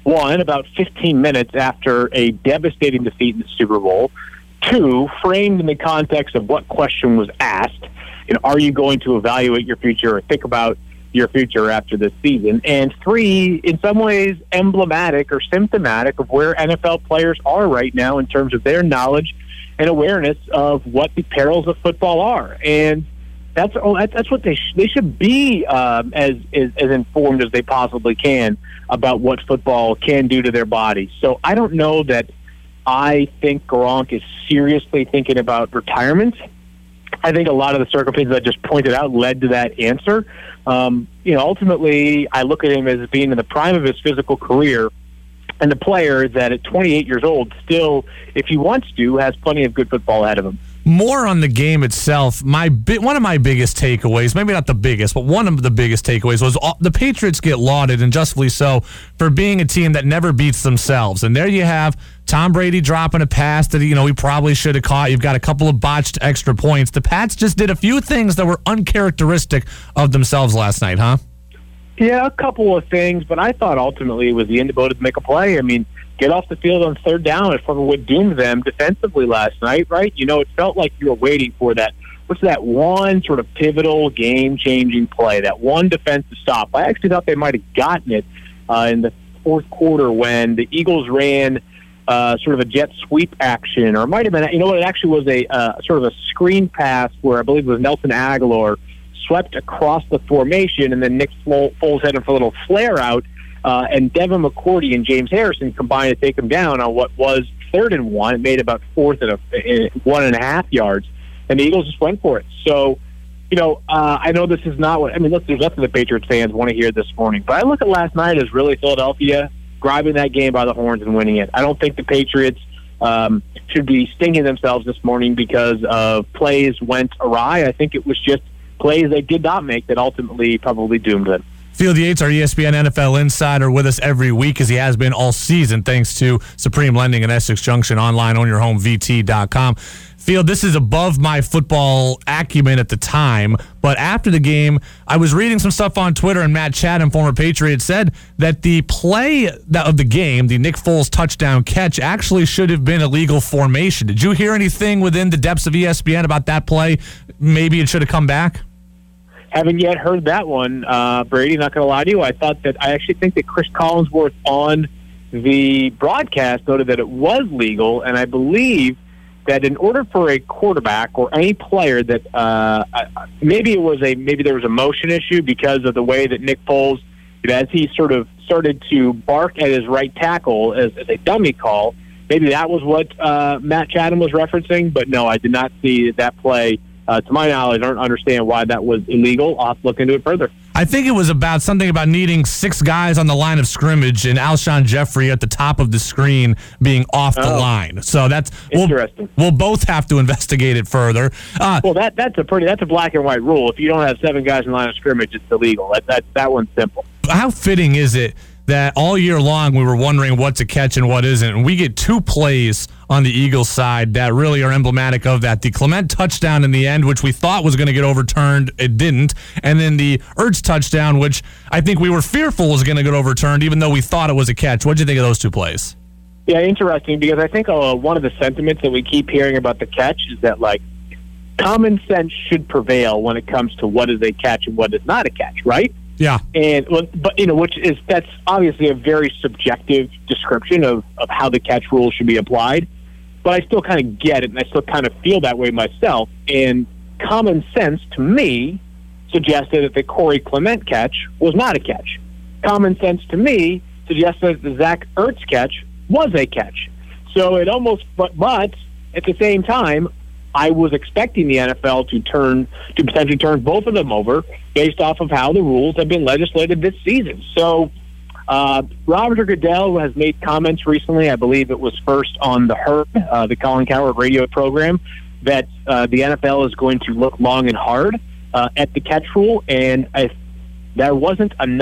One, about fifteen minutes after a devastating defeat in the Super Bowl. Two, framed in the context of what question was asked. You know, are you going to evaluate your future or think about your future after this season? And three, in some ways emblematic or symptomatic of where N F L players are right now in terms of their knowledge and awareness of what the perils of football are. And that's oh, that's what they sh- they should be um, as, as as informed as they possibly can about what football can do to their bodies. So I don't know that I think Gronk is seriously thinking about retirement. I think a lot of the circumstances I just pointed out led to that answer. Um, you know, ultimately, I look at him as being in the prime of his physical career, and the player that at twenty-eight years old still, if he wants to, has plenty of good football ahead of him. More on the game itself, my bi- one of my biggest takeaways, maybe not the biggest, but one of the biggest takeaways was all, the Patriots get lauded, and justly so, for being a team that never beats themselves. And there you have Tom Brady dropping a pass that, you know, he probably should have caught. You've got a couple of botched extra points. The Pats just did a few things that were uncharacteristic of themselves last night, huh? Yeah, a couple of things, but I thought ultimately it was the inability to make a play. I mean, get off the field on third down is from what doomed them defensively last night, right? You know, it felt like you were waiting for that. What's that one sort of pivotal, game-changing play, that one defensive stop? I actually thought they might have gotten it uh, in the fourth quarter when the Eagles ran uh, sort of a jet sweep action, or it might have been, you know what, it actually was a uh, sort of a screen pass where I believe it was Nelson Aguilar swept across the formation, and then Nick Foles had him for a little flare out, uh, and Devin McCourty and James Harrison combined to take him down on what was third and one. It made about fourth and a, one and a half yards, and the Eagles just went for it. So, you know, uh, I know this is not what, I mean, look, there's nothing the Patriots fans want to hear this morning, but I look at last night as really Philadelphia grabbing that game by the horns and winning it. I don't think the Patriots um, should be stinging themselves this morning because of plays went awry. I think it was just plays they did not make that ultimately probably doomed them. Field Yates, our E S P N N F L insider, with us every week as he has been all season, thanks to Supreme Lending in Essex Junction, online on your home V T dot com. Field, this is above my football acumen at the time, but after the game, I was reading some stuff on Twitter, and Matt Chatham, former Patriot, said that the play of the game, the Nick Foles touchdown catch, actually should have been a legal formation. Did you hear anything within the depths of E S P N about that play? Maybe it should have come back? Haven't yet heard that one, uh, Brady. Not going to lie to you. I thought that I actually think that Chris Collinsworth on the broadcast noted that it was legal, and I believe that in order for a quarterback or any player that uh, maybe it was a maybe there was a motion issue because of the way that Nick Foles, as he sort of started to bark at his right tackle as, as a dummy call, maybe that was what uh, Matt Chatham was referencing. But no, I did not see that play. Uh, to my knowledge, I don't understand why that was illegal. I'll have to look into it further. I think it was about something about needing six guys on the line of scrimmage and Alshon Jeffrey at the top of the screen being off the oh. line. So that's interesting. We'll, we'll both have to investigate it further. Uh, well, that that's a pretty that's a black and white rule. If you don't have seven guys in the line of scrimmage, it's illegal. That that that one's simple. How fitting is it that all year long we were wondering what to catch and what isn't, and we get two plays on the Eagles side that really are emblematic of that. The Clement touchdown in the end, which we thought was going to get overturned, it didn't, and then the Ertz touchdown, which I think we were fearful was going to get overturned, even though we thought it was a catch. What did you think of those two plays? Yeah, interesting, because I think uh, one of the sentiments that we keep hearing about the catch is that, like, common sense should prevail when it comes to what is a catch and what is not a catch, right? Yeah, and but you know, which is that's obviously a very subjective description of, of how the catch rule should be applied. But I still kind of get it, and I still kind of feel that way myself. And common sense to me suggested that the Corey Clement catch was not a catch. Common sense to me suggested that the Zach Ertz catch was a catch. So it almost, but but at the same time, I was expecting the N F L to turn to potentially turn both of them over based off of how the rules have been legislated this season. So uh, Roger Goodell has made comments recently. I believe it was first on the Herd, uh, the Colin Cowherd radio program, that uh, the N F L is going to look long and hard uh, at the catch rule, and if there wasn't enough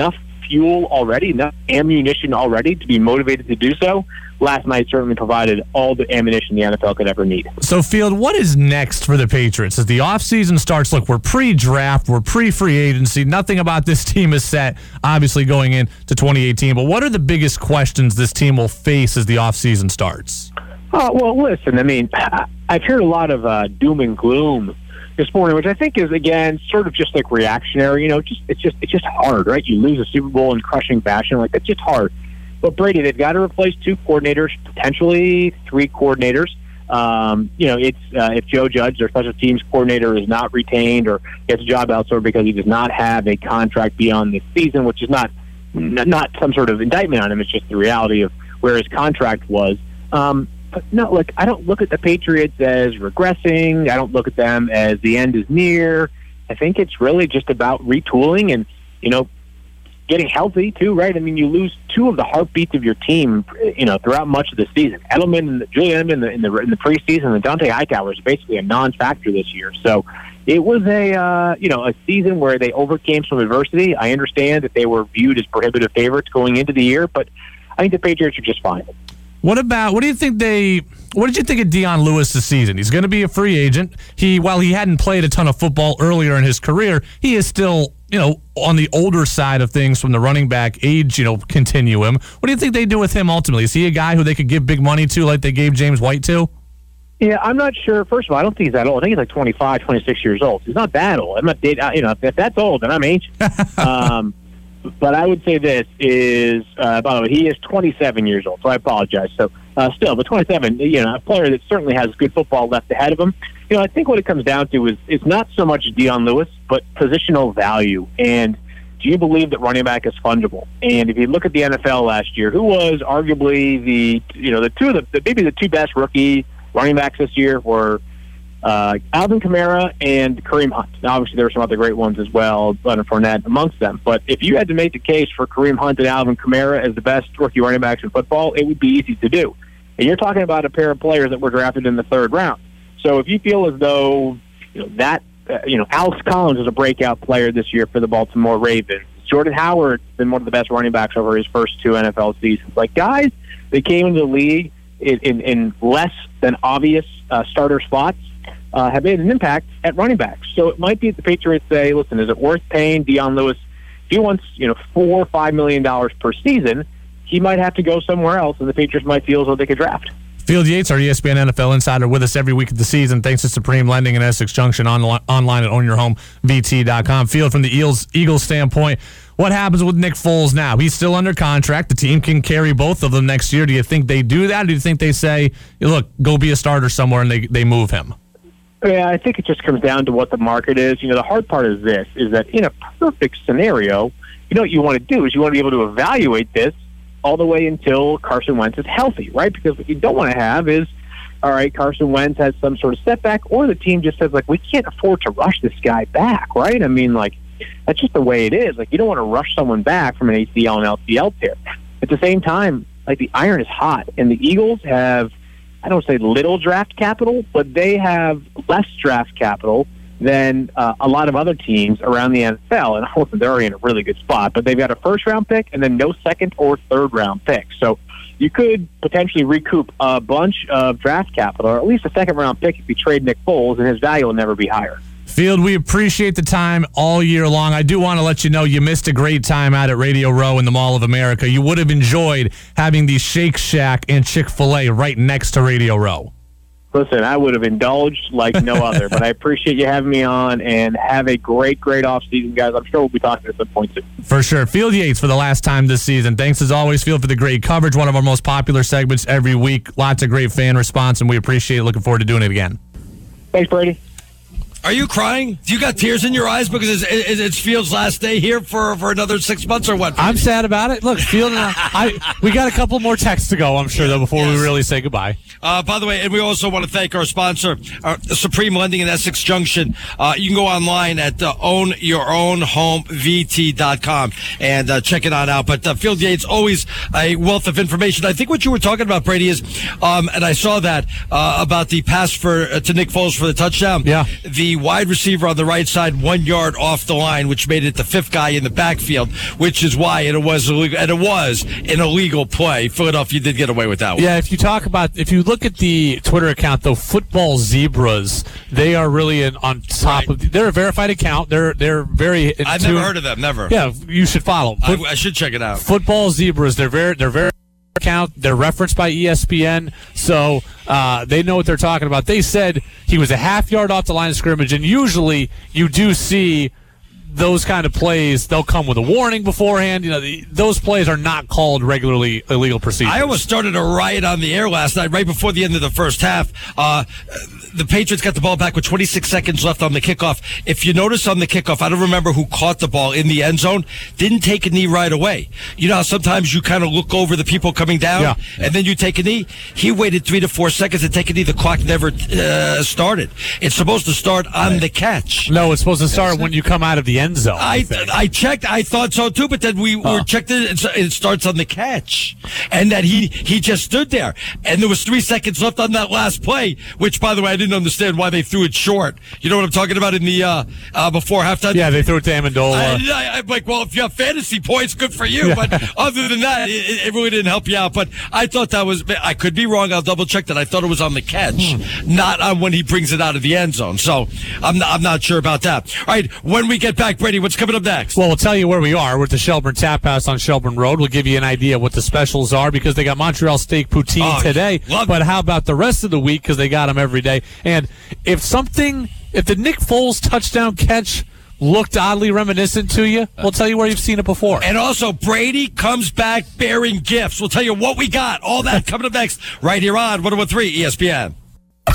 fuel already, enough ammunition already to be motivated to do so. Last night certainly provided all the ammunition the N F L could ever need. So, Field, what is next for the Patriots? As the offseason starts, look, we're pre-draft, we're pre-free agency. Nothing about this team is set, obviously, going into twenty eighteen. But what are the biggest questions this team will face as the offseason starts? Uh, well, listen, I mean, I've heard a lot of uh, doom and gloom this morning, which I think is, again, sort of just like reactionary. You know, just it's just it's just hard, right? You lose a Super Bowl in crushing fashion. Like, that's just hard. But, Brady, they've got to replace two coordinators, potentially three coordinators. Um, you know, it's uh, if Joe Judge, their special teams coordinator, is not retained or gets a job elsewhere because he does not have a contract beyond this season, which is not not some sort of indictment on him. It's just the reality of where his contract was. Um, but, no, look, I don't look at the Patriots as regressing. I don't look at them as the end is near. I think it's really just about retooling and, you know, getting healthy too, right? I mean, you lose two of the heartbeats of your team, you know, throughout much of the season. Edelman and the, Julian Edelman in the in the, in the preseason, and Dante Hightower is basically a non-factor this year. So it was a uh, you know a season where they overcame some adversity. I understand that they were viewed as prohibitive favorites going into the year, but I think the Patriots are just fine. What about, what do you think they, what did you think of Dion Lewis this season? He's going to be a free agent. He, while he hadn't played a ton of football earlier in his career, he is still, you know, on the older side of things from the running back age, you know, continuum. What do you think they do with him ultimately? Is he a guy who they could give big money to like they gave James White to? Yeah, I'm not sure. First of all, I don't think he's that old. I think he's like twenty-five, twenty-six years old. He's not that old. I'm not, you know, if that's old, then I'm ancient. um, But I would say this is, uh, by the way, he is twenty-seven years old, so I apologize. So uh, still, but twenty-seven, you know, a player that certainly has good football left ahead of him. You know, I think what it comes down to is it's not so much Dion Lewis, but positional value. And do you believe that running back is fungible? And if you look at the N F L last year, who was arguably the, you know, the two of the, the maybe the two best rookie running backs this year were Uh, Alvin Kamara and Kareem Hunt. Now, obviously, there were some other great ones as well, Leonard Fournette amongst them. But if you had to make the case for Kareem Hunt and Alvin Kamara as the best rookie running backs in football, it would be easy to do. And you're talking about a pair of players that were drafted in the third round. So if you feel as though you know that, uh, you know, Alex Collins is a breakout player this year for the Baltimore Ravens. Jordan Howard's been one of the best running backs over his first two N F L seasons. Like, guys, they came into the league in, in, in less than obvious uh, starter spots. Uh, have made an impact at running back. So it might be that the Patriots say, listen, is it worth paying Dion Lewis? If he wants, you know, four or five million dollars per season, he might have to go somewhere else, and the Patriots might feel as though they could draft. Field Yates, our E S P N N F L insider, with us every week of the season, thanks to Supreme Lending in Essex Junction, on, online at own your home v t dot com. Field, from the Eagles, Eagles standpoint, what happens with Nick Foles now? He's still under contract. The team can carry both of them next year. Do you think they do that, or do you think they say, look, go be a starter somewhere, and they, they move him? Yeah, I think it just comes down to what the market is. You know, the hard part is this, is that in a perfect scenario, you know what you want to do is you want to be able to evaluate this all the way until Carson Wentz is healthy, right? Because what you don't want to have is, all right, Carson Wentz has some sort of setback, or the team just says, like, we can't afford to rush this guy back, right? I mean, like, that's just the way it is. Like, you don't want to rush someone back from an A C L and L C L tear. At the same time, like, the iron is hot, and the Eagles have, I don't say little draft capital, but they have less draft capital than uh, a lot of other teams around the N F L. And they're already in a really good spot, but they've got a first-round pick and then no second or third-round pick. So you could potentially recoup a bunch of draft capital, or at least a second-round pick if you trade Nick Foles, and his value will never be higher. Field, we appreciate the time all year long. I do want to let you know you missed a great time out at Radio Row in the Mall of America. You would have enjoyed having the Shake Shack and Chick-fil-A right next to Radio Row. Listen, I would have indulged like no other, but I appreciate you having me on, and have a great, great off-season, guys. I'm sure we'll be talking at some point soon. For sure. Field Yates for the last time this season. Thanks as always, Field, for the great coverage. One of our most popular segments every week. Lots of great fan response, and we appreciate it. Looking forward to doing it again. Thanks, Brady. Are you crying? Do you got tears in your eyes because it's, it's, it's Field's last day here for, for another six months or what? I'm sad about it. Look, Field and I, I we got a couple more texts to go, I'm sure, though, before yes. we really say goodbye. Uh, by the way, and we also want to thank our sponsor, our Supreme Lending in Essex Junction. Uh, you can go online at uh, own your own home v t dot com and uh, check it on out. But uh, Field Yates, always a wealth of information. I think what you were talking about, Brady, is, um, and I saw that uh, about the pass for uh, to Nick Foles for the touchdown. Yeah. The the wide receiver on the right side one yard off the line, which made it the fifth guy in the backfield, which is why and it was illegal, and it was an illegal play. Philadelphia did get away with that one. Yeah, if you talk about, if you look at the Twitter account, though, Football Zebras, they are really in, on top Right. of. They're a verified account. They're they're very. in I've tune- never heard of them. Never. Yeah, you should follow. I, Foot- I should check it out. Football Zebras. They're very. They're very. Account. They're referenced by E S P N, so uh, they know what they're talking about. They said he was a half yard off the line of scrimmage, and usually you do see those kind of plays. They'll come with a warning beforehand. You know, the, those plays are not called regularly illegal procedures. I almost started a riot on the air last night, right before the end of the first half. Uh, the Patriots got the ball back with twenty-six seconds left on the kickoff. If you notice on the kickoff, I don't remember who caught the ball in the end zone, didn't take a knee right away. You know how sometimes you kind of look over the people coming down, Yeah. and then you take a knee? He waited three to four seconds to take a knee. The clock never uh, started. It's supposed to start on the catch. No, it's supposed to start when you come out of the end zone. I, I think. I checked. I thought so too, but then we were checked it. It's, it starts on the catch, and that he he just stood there, and there was three seconds left on that last play. Which, by the way, I didn't understand why they threw it short. You know what I'm talking about in the uh, uh, before halftime. Yeah, they threw it to Amendola. I, I, I'm like, well, if you have fantasy points, good for you. But other than that, it, it really didn't help you out. But I thought that was. I could be wrong. I'll double check that. I thought it was on the catch, not on when he brings it out of the end zone. So I'm not, I'm not sure about that. All right, when we get back, Brady, what's coming up next? Well, we'll tell you where we are. We're at the Shelburne Tap House on Shelburne Road. We'll give you an idea of what the specials are because they got Montreal steak poutine Oh, today. love But it. how about the rest of the week because they got them every day? And if something, if the Nick Foles touchdown catch looked oddly reminiscent to you, we'll tell you where you've seen it before. And also, Brady comes back bearing gifts. We'll tell you what we got. All that coming up next right here on one oh one three E S P N. The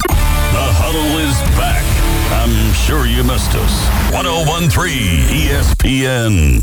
Huddle is back. I'm sure you missed us. one oh one three E S P N.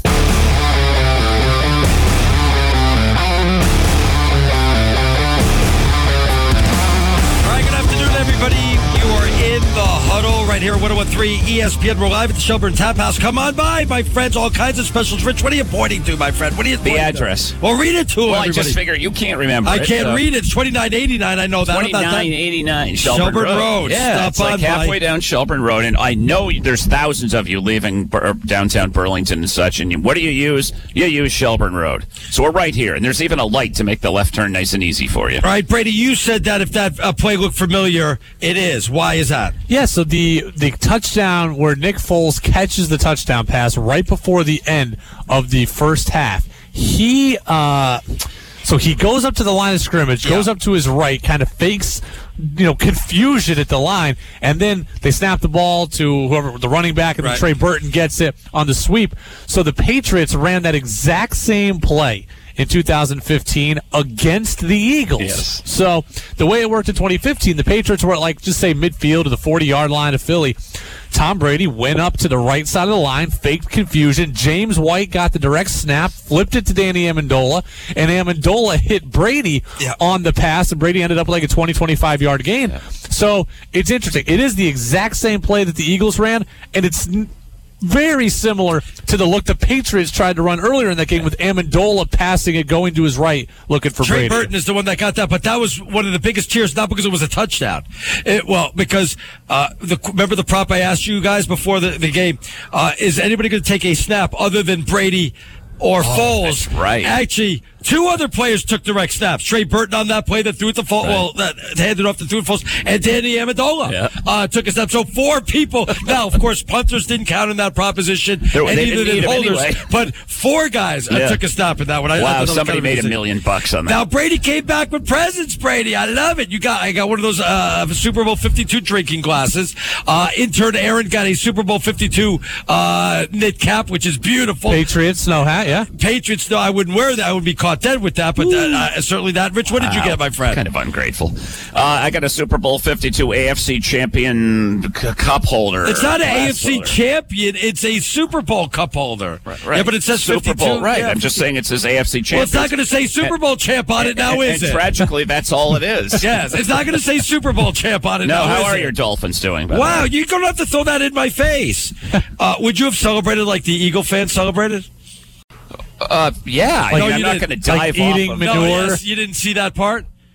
All right, good afternoon, everybody. You are in the Huddle right here at one oh one three E S P N. We're live at the Shelburne Tap House. Come on by, my friends. All kinds of specials. Rich, what are you pointing to, my friend? What are you The pointing to? address. Well, read it to Well, everybody. I just figure you can't remember I it, can't so. read it. It's twenty-nine eighty-nine. I know that. I'm not that- twenty-nine eighty-nine Shelburne, Shelburne Road. Road. Yeah, Stop it's like on halfway by. down Shelburne Road, and I know there's thousands of you leaving Bur- downtown Burlington and such. And you, what do you use? You use Shelburne Road. So we're right here, and there's even a light to make the left turn nice and easy for you. All right, Brady, you said that if that uh, play looked familiar, it is. Why is that? Yeah, so the the touchdown where Nick Foles catches the touchdown pass right before the end of the first half, he uh, so he goes up to the line of scrimmage, goes Yeah. up to his right, kind of fakes, you know, confusion at the line, and then they snap the ball to whoever the running back, and Right. then Trey Burton gets it on the sweep. So the Patriots ran that exact same play in two thousand fifteen against the Eagles. Yes. So the way it worked in twenty fifteen, the Patriots were at, like, just say midfield to the forty-yard line of Philly. Tom Brady went up to the right side of the line, faked confusion. James White got the direct snap, flipped it to Danny Amendola, and Amendola hit Brady Yeah. on the pass, and Brady ended up like a twenty, twenty-five yard gain. So it's interesting. It is the exact same play that the Eagles ran, and it's n- very similar to the look the Patriots tried to run earlier in that game with Amendola passing it, going to his right, looking for Trey Brady. Burton is the one that got that, but that was one of the biggest cheers, not because it was a touchdown. It, well, because uh, the, remember the prop I asked you guys before the, the game? Uh, is anybody going to take a snap other than Brady or Foles? that's right. Actually, two other players took direct snaps. Trey Burton on that play that threw it to Foles, Right. well, that handed off to threw it to Foles, and Danny Amendola Yeah. uh, took a snap. So four people. Now, of course, punters didn't count in that proposition, They- and they neither didn't did need 'em holders. anyway. But four guys uh, Yeah. took a snap in that one. I, I Wow, thought that was somebody kind of made a interesting. million bucks on that. Now Brady came back with presents. Brady, I love it. You got, I got one of those uh, Super Bowl fifty-two drinking glasses. Uh, intern Aaron got a Super Bowl fifty-two uh, knit cap, which is beautiful. Patriots snow hat, yeah. Patriots, no, I wouldn't wear that. I would be caught dead with that. But that, uh, certainly that. Rich, what did you Wow. get, my friend? Kind of ungrateful. Uh, I got a Super Bowl fifty-two A F C champion c- cup holder. It's not an glass A F C holder. champion. It's a Super Bowl cup holder. Right, right. Yeah, but it says Super fifty-two. Bowl. Right. Yeah. I'm just saying it says A F C champion. Well, it's not going to say Super Bowl champ on it now, and, is and it? tragically, that's all it is. Yes, it's not going to say Super Bowl champ on it No, now, how is are it? your Dolphins doing? by the Wow, way? you're going to have to throw that in my face. uh, would you have celebrated like the Eagle fans celebrated? Uh, yeah. I No, mean, I'm you not didn't. going to Like dive off eating of manure. No, yes, you didn't see that part?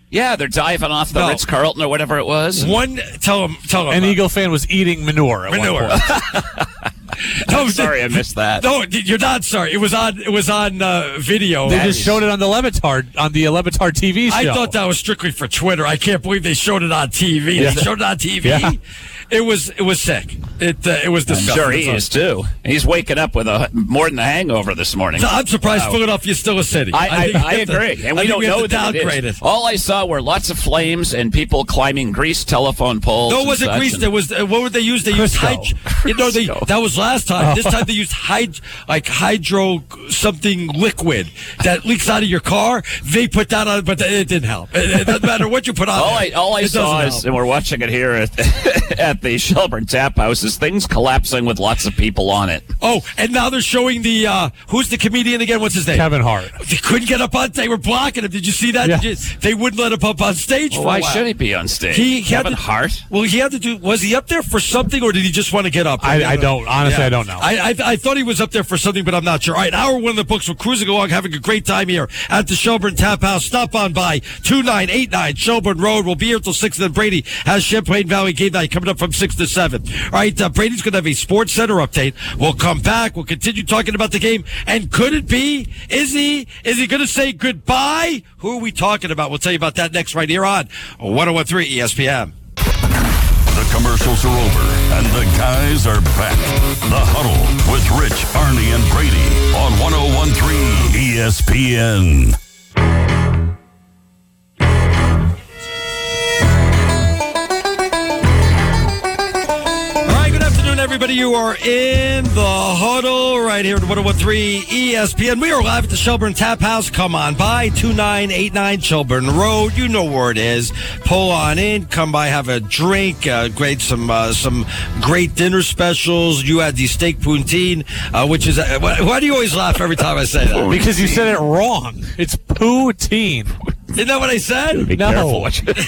Yeah, they're diving off the No. Ritz-Carlton or whatever it was. One, tell him, tell him. An uh, Eagle fan was eating manure. At Manure. One point. No, Sorry, I missed that. No, you're not sorry. It was on. It was on uh, video. They That just is- showed it on the Levitard on the Levitard T V show. I thought that was strictly for Twitter. I can't believe they showed it on T V. Yeah. They showed it on T V. Yeah. It was it was sick. It uh, it was I'm disgusting. sure he is too. He's waking up with a more than a hangover this morning. I'm surprised Wow. Philadelphia's still a city. I, I, think I, we have to- agree, and I we think don't have know to that it downgrade is. it. All I saw were lots of flames and people climbing grease telephone poles. No, it and wasn't such, grease. and- It was uh, what would they use? They used Crisco. hyd- you know, they Crisco. that was last time. This time they used hyd- like hydro something liquid that leaks out of your car. They put that on, but it didn't help. It, it doesn't matter what you put on. All there. I all I It saw doesn't is, help. and we're watching it here at, at the Shelburne Tap House, is things collapsing with lots of people on it. Oh, and now they're showing the uh, who's the comedian again? What's his name? Kevin Hart. They couldn't get up on. They were blocking him. Did you see that? Yeah. Did you- they wouldn't let him up on stage. Well, for why a while. should he be on stage? He had Kevin to- Hart? Well, he had to do. Was he up there for something, or did he just want to get up? I- I don't- honestly, I don't know. I, I I thought he was up there for something, but I'm not sure. All right, hour one of the books. We're cruising along, having a great time here at the Shelburne Tap House. Stop on by two nine eight nine Shelburne Road. We'll be here till six. Then Brady has Champlain Valley Game Night coming up from six to seven. All right, uh, Brady's going to have a Sports Center update. We'll come back. We'll continue talking about the game. And could it be? Is he? Is he going to say goodbye? Who are we talking about? We'll tell you about that next right here on one oh one three E S P N. The commercials are over, and the guys are back. The Huddle with Rich, Arnie, and Brady on one oh one three E S P N. All right, good afternoon, everybody. You are in the Huddle right here at one oh one three E S P N. We are live at the Shelburne Tap House. Come on by, two nine eight nine Shelburne Road. You know where it is. Pull on in, come by, have a drink. Uh, great, some uh, some great dinner specials. You had the steak poutine, uh, which is. Uh, why, why do you always laugh every time I say that? Because you said it wrong. It's poutine. Isn't that what I said? Be No. careful what you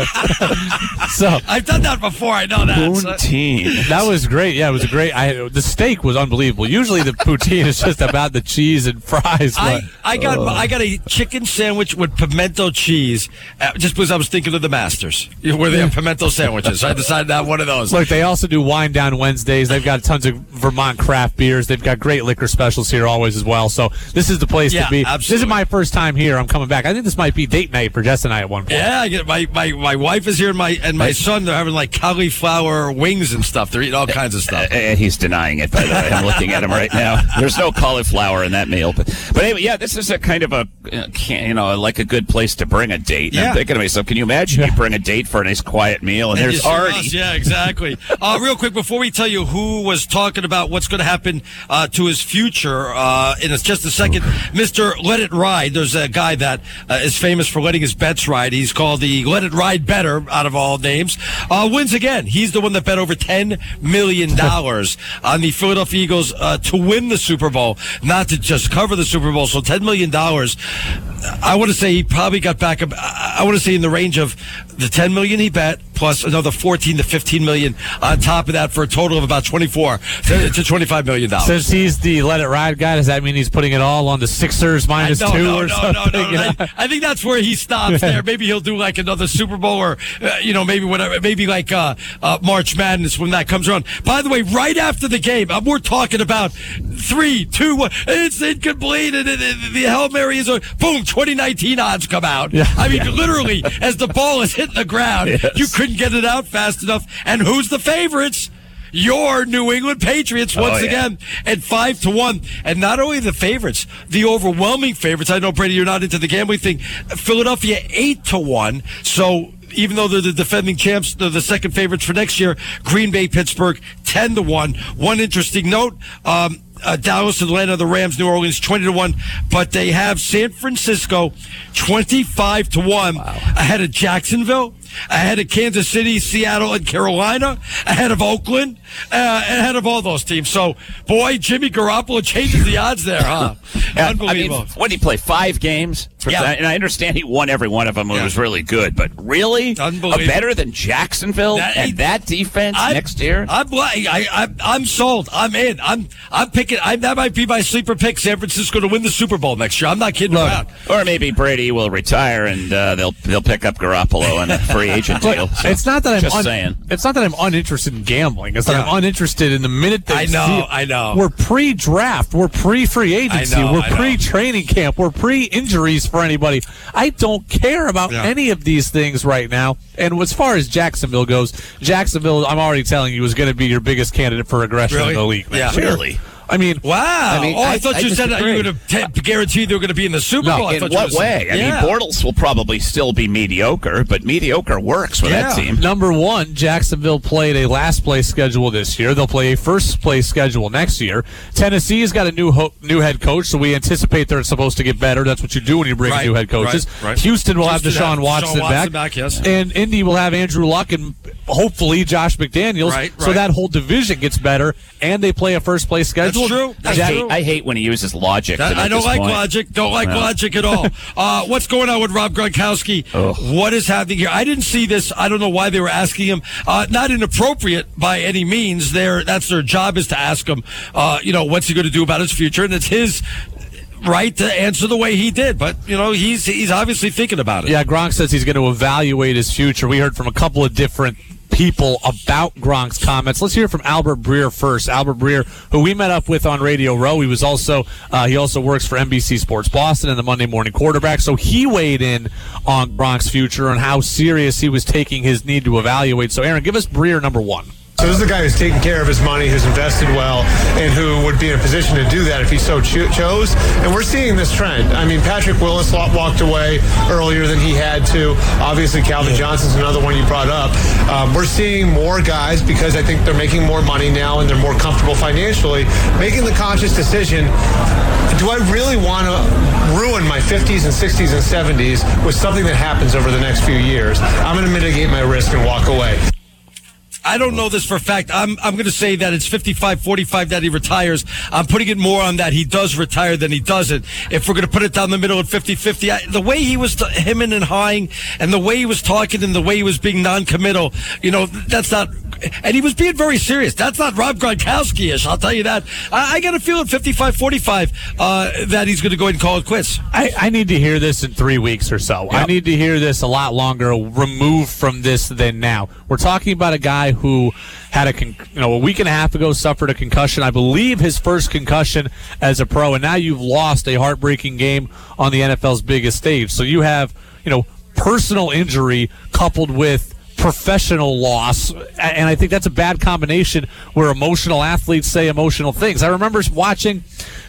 So I've done that before. I know that. So- Poutine. that was great. Yeah, it was a great. I, the steak was unbelievable. Usually the poutine is just about the cheese and fries. I, But I got I got a chicken sandwich with pimento cheese uh, just because I was thinking of the Masters where they have pimento sandwiches. So I decided to have one of those. look, they also do wine down Wednesdays. They've got tons of Vermont craft beers. They've got great liquor specials here always as well. So this is the place Yeah, to be. absolutely. This is my first time here. I'm coming back. I think this might be date night for Jess and I at one point. Yeah, I get my, my, my wife is here and my and my son, they're having like cauliflower wings and stuff. They're eating all kinds of stuff. Uh, he's denying it, by the way. I'm looking at him right now. There's no cauliflower in that meal. But, but anyway, yeah, this is a kind of a, uh, you know, like a good place to bring a date. And Yeah. I'm thinking to myself, can you imagine you bring a date for a nice quiet meal? And, And there's you see already. us. Yeah, exactly. uh, real quick, before we tell you who was talking about what's going to happen uh, to his future uh, in just a second, Mister Let It Ride. There's a guy that uh, is famous for letting his bets ride. He's called the Let It Ride Better out of all names. Uh, wins again. He's the one that bet over ten million dollars on the Philadelphia Eagles uh, to win the Super Bowl, not to just cover the Super Bowl. So ten million dollars. I want to say he probably got back. I want to say in the range of the ten million he bet plus another fourteen to fifteen million on top of that for a total of about twenty-four to, to twenty-five million dollars. Since he's the let it ride guy, does that mean he's putting it all on the Sixers minus no, two no, or no, something? no, no, I, I think that's where he stops there. Maybe he'll do like another Super Bowl or, uh, you know, maybe whatever. Maybe like uh, uh, March Madness when that comes around. By the way, right after the game, uh, we're talking about three, two, one. It's incomplete. And, and, and the Hail Mary is a boom. twenty nineteen odds come out. Yeah. I mean, literally, as the ball is hitting the ground, Yes. you couldn't get it out fast enough. And who's the favorites? Your New England Patriots once Oh, yeah. again at five to one, and not only the favorites, the overwhelming favorites. I know, Brady, you're not into the gambling thing. Philadelphia eight to one. So even though they're the defending champs, they're the second favorites for next year. Green Bay, Pittsburgh, ten to one. One interesting note. Um, Uh, Dallas, Atlanta, the Rams, New Orleans, twenty to one, but they have San Francisco twenty-five to one ahead of Jacksonville, ahead of Kansas City, Seattle, and Carolina, ahead of Oakland, uh, ahead of all those teams. So, boy, Jimmy Garoppolo changes the odds there, huh? Yeah, Unbelievable. I mean, what did he play? Five games? For, Yeah. And I understand he won every one of them. It Yeah. was really good. But really? Unbelievable. A better than Jacksonville That- and that defense I- next year? I'm I, I, I'm sold. I'm in. I'm I'm picking. I, that might be my sleeper pick. San Francisco to win the Super Bowl next year. I'm not kidding Look, around. or maybe Brady will retire and uh, they'll they'll pick up Garoppolo on a free agent deal. So, it's not that I'm just un- saying. It's not that I'm uninterested in gambling. It's that Yeah. I'm uninterested in the minute they I know, see it. I know. We're pre-draft. We're pre-free agency. I know, We're I know. pre-training camp. We're pre-injuries for anybody. I don't care about Yeah. any of these things right now. And as far as Jacksonville goes, Jacksonville, I'm already telling you, is going to be your biggest candidate for aggression Really? in the league. Yeah. Really? I mean, Wow. I mean, oh, I, I- thought I you said that you disagree. would have t- guaranteed they were going to be in the Super No, Bowl. I In thought you what was- way? I Yeah. mean, Bortles will probably still be mediocre, but mediocre works with that Yeah. team. number one, Jacksonville played a last place schedule this year. They'll play a first place schedule next year. Tennessee's got a new ho- new head coach, so we anticipate they're supposed to get better. That's what you do when you bring Right, new head coaches. right, right. Houston will Houston have Deshaun have Watson, Deshaun Watson back. back, yes. And Indy will have Andrew Luck and hopefully Josh McDaniels. Right, So right. that whole division gets better, and they play a first place schedule. true. I That's Jack- hate, I hate when he uses logic. That- to make I don't this like point. logic. Don't like No. logic at all. Uh, what's going on with Rob Gronkowski? Ugh. What is happening here? I didn't see this. I don't know why they were asking him. Uh, not inappropriate by any means. They're, that's their job, is to ask him, uh, you know, what's he going to do about his future? And it's his right to answer the way he did. But, you know, he's he's obviously thinking about it. Yeah, Gronk says he's going to evaluate his future. We heard from a couple of different people about Gronk's comments. Let's hear from Albert Breer first. Albert Breer, who we met up with on Radio Row. He was also uh, he also works for N B C Sports Boston and the Monday Morning Quarterback. So he weighed in on Gronk's future and how serious he was taking his need to evaluate. So Aaron, give us Breer number one. So this is a guy who's taken care of his money, who's invested well, and who would be in a position to do that if he so cho- chose. And we're seeing this trend. I mean, Patrick Willis walked away earlier than he had to. Obviously, Calvin Johnson's another one you brought up. Um, we're seeing more guys, because I think they're making more money now and they're more comfortable financially, making the conscious decision, do I really want to ruin my fifties and sixties and seventies with something that happens over the next few years? I'm going to mitigate my risk and walk away. I don't know this for a fact. I'm I'm going to say that it's fifty-five forty-five that he retires. I'm putting it more on that he does retire than he doesn't. If we're going to put it down the middle at fifty-fifty, I, the way he was t- hemming and hawing, and the way he was talking, and the way he was being non-committal, you know, that's not. And he was being very serious. That's not Rob Gronkowski-ish, I'll tell you that. I, I got a feeling fifty-five forty-five uh, that he's going to go ahead and call it quits. I, I need to hear this in three weeks or so. I need to hear this a lot longer, removed from this than now. We're talking about a guy who had a con- you know a week and a half ago suffered a concussion. I believe his first concussion as a pro, and now you've lost a heartbreaking game on the N F L's biggest stage. So you have you know personal injury coupled with professional loss, and I think that's a bad combination where emotional athletes say emotional things. I remember watching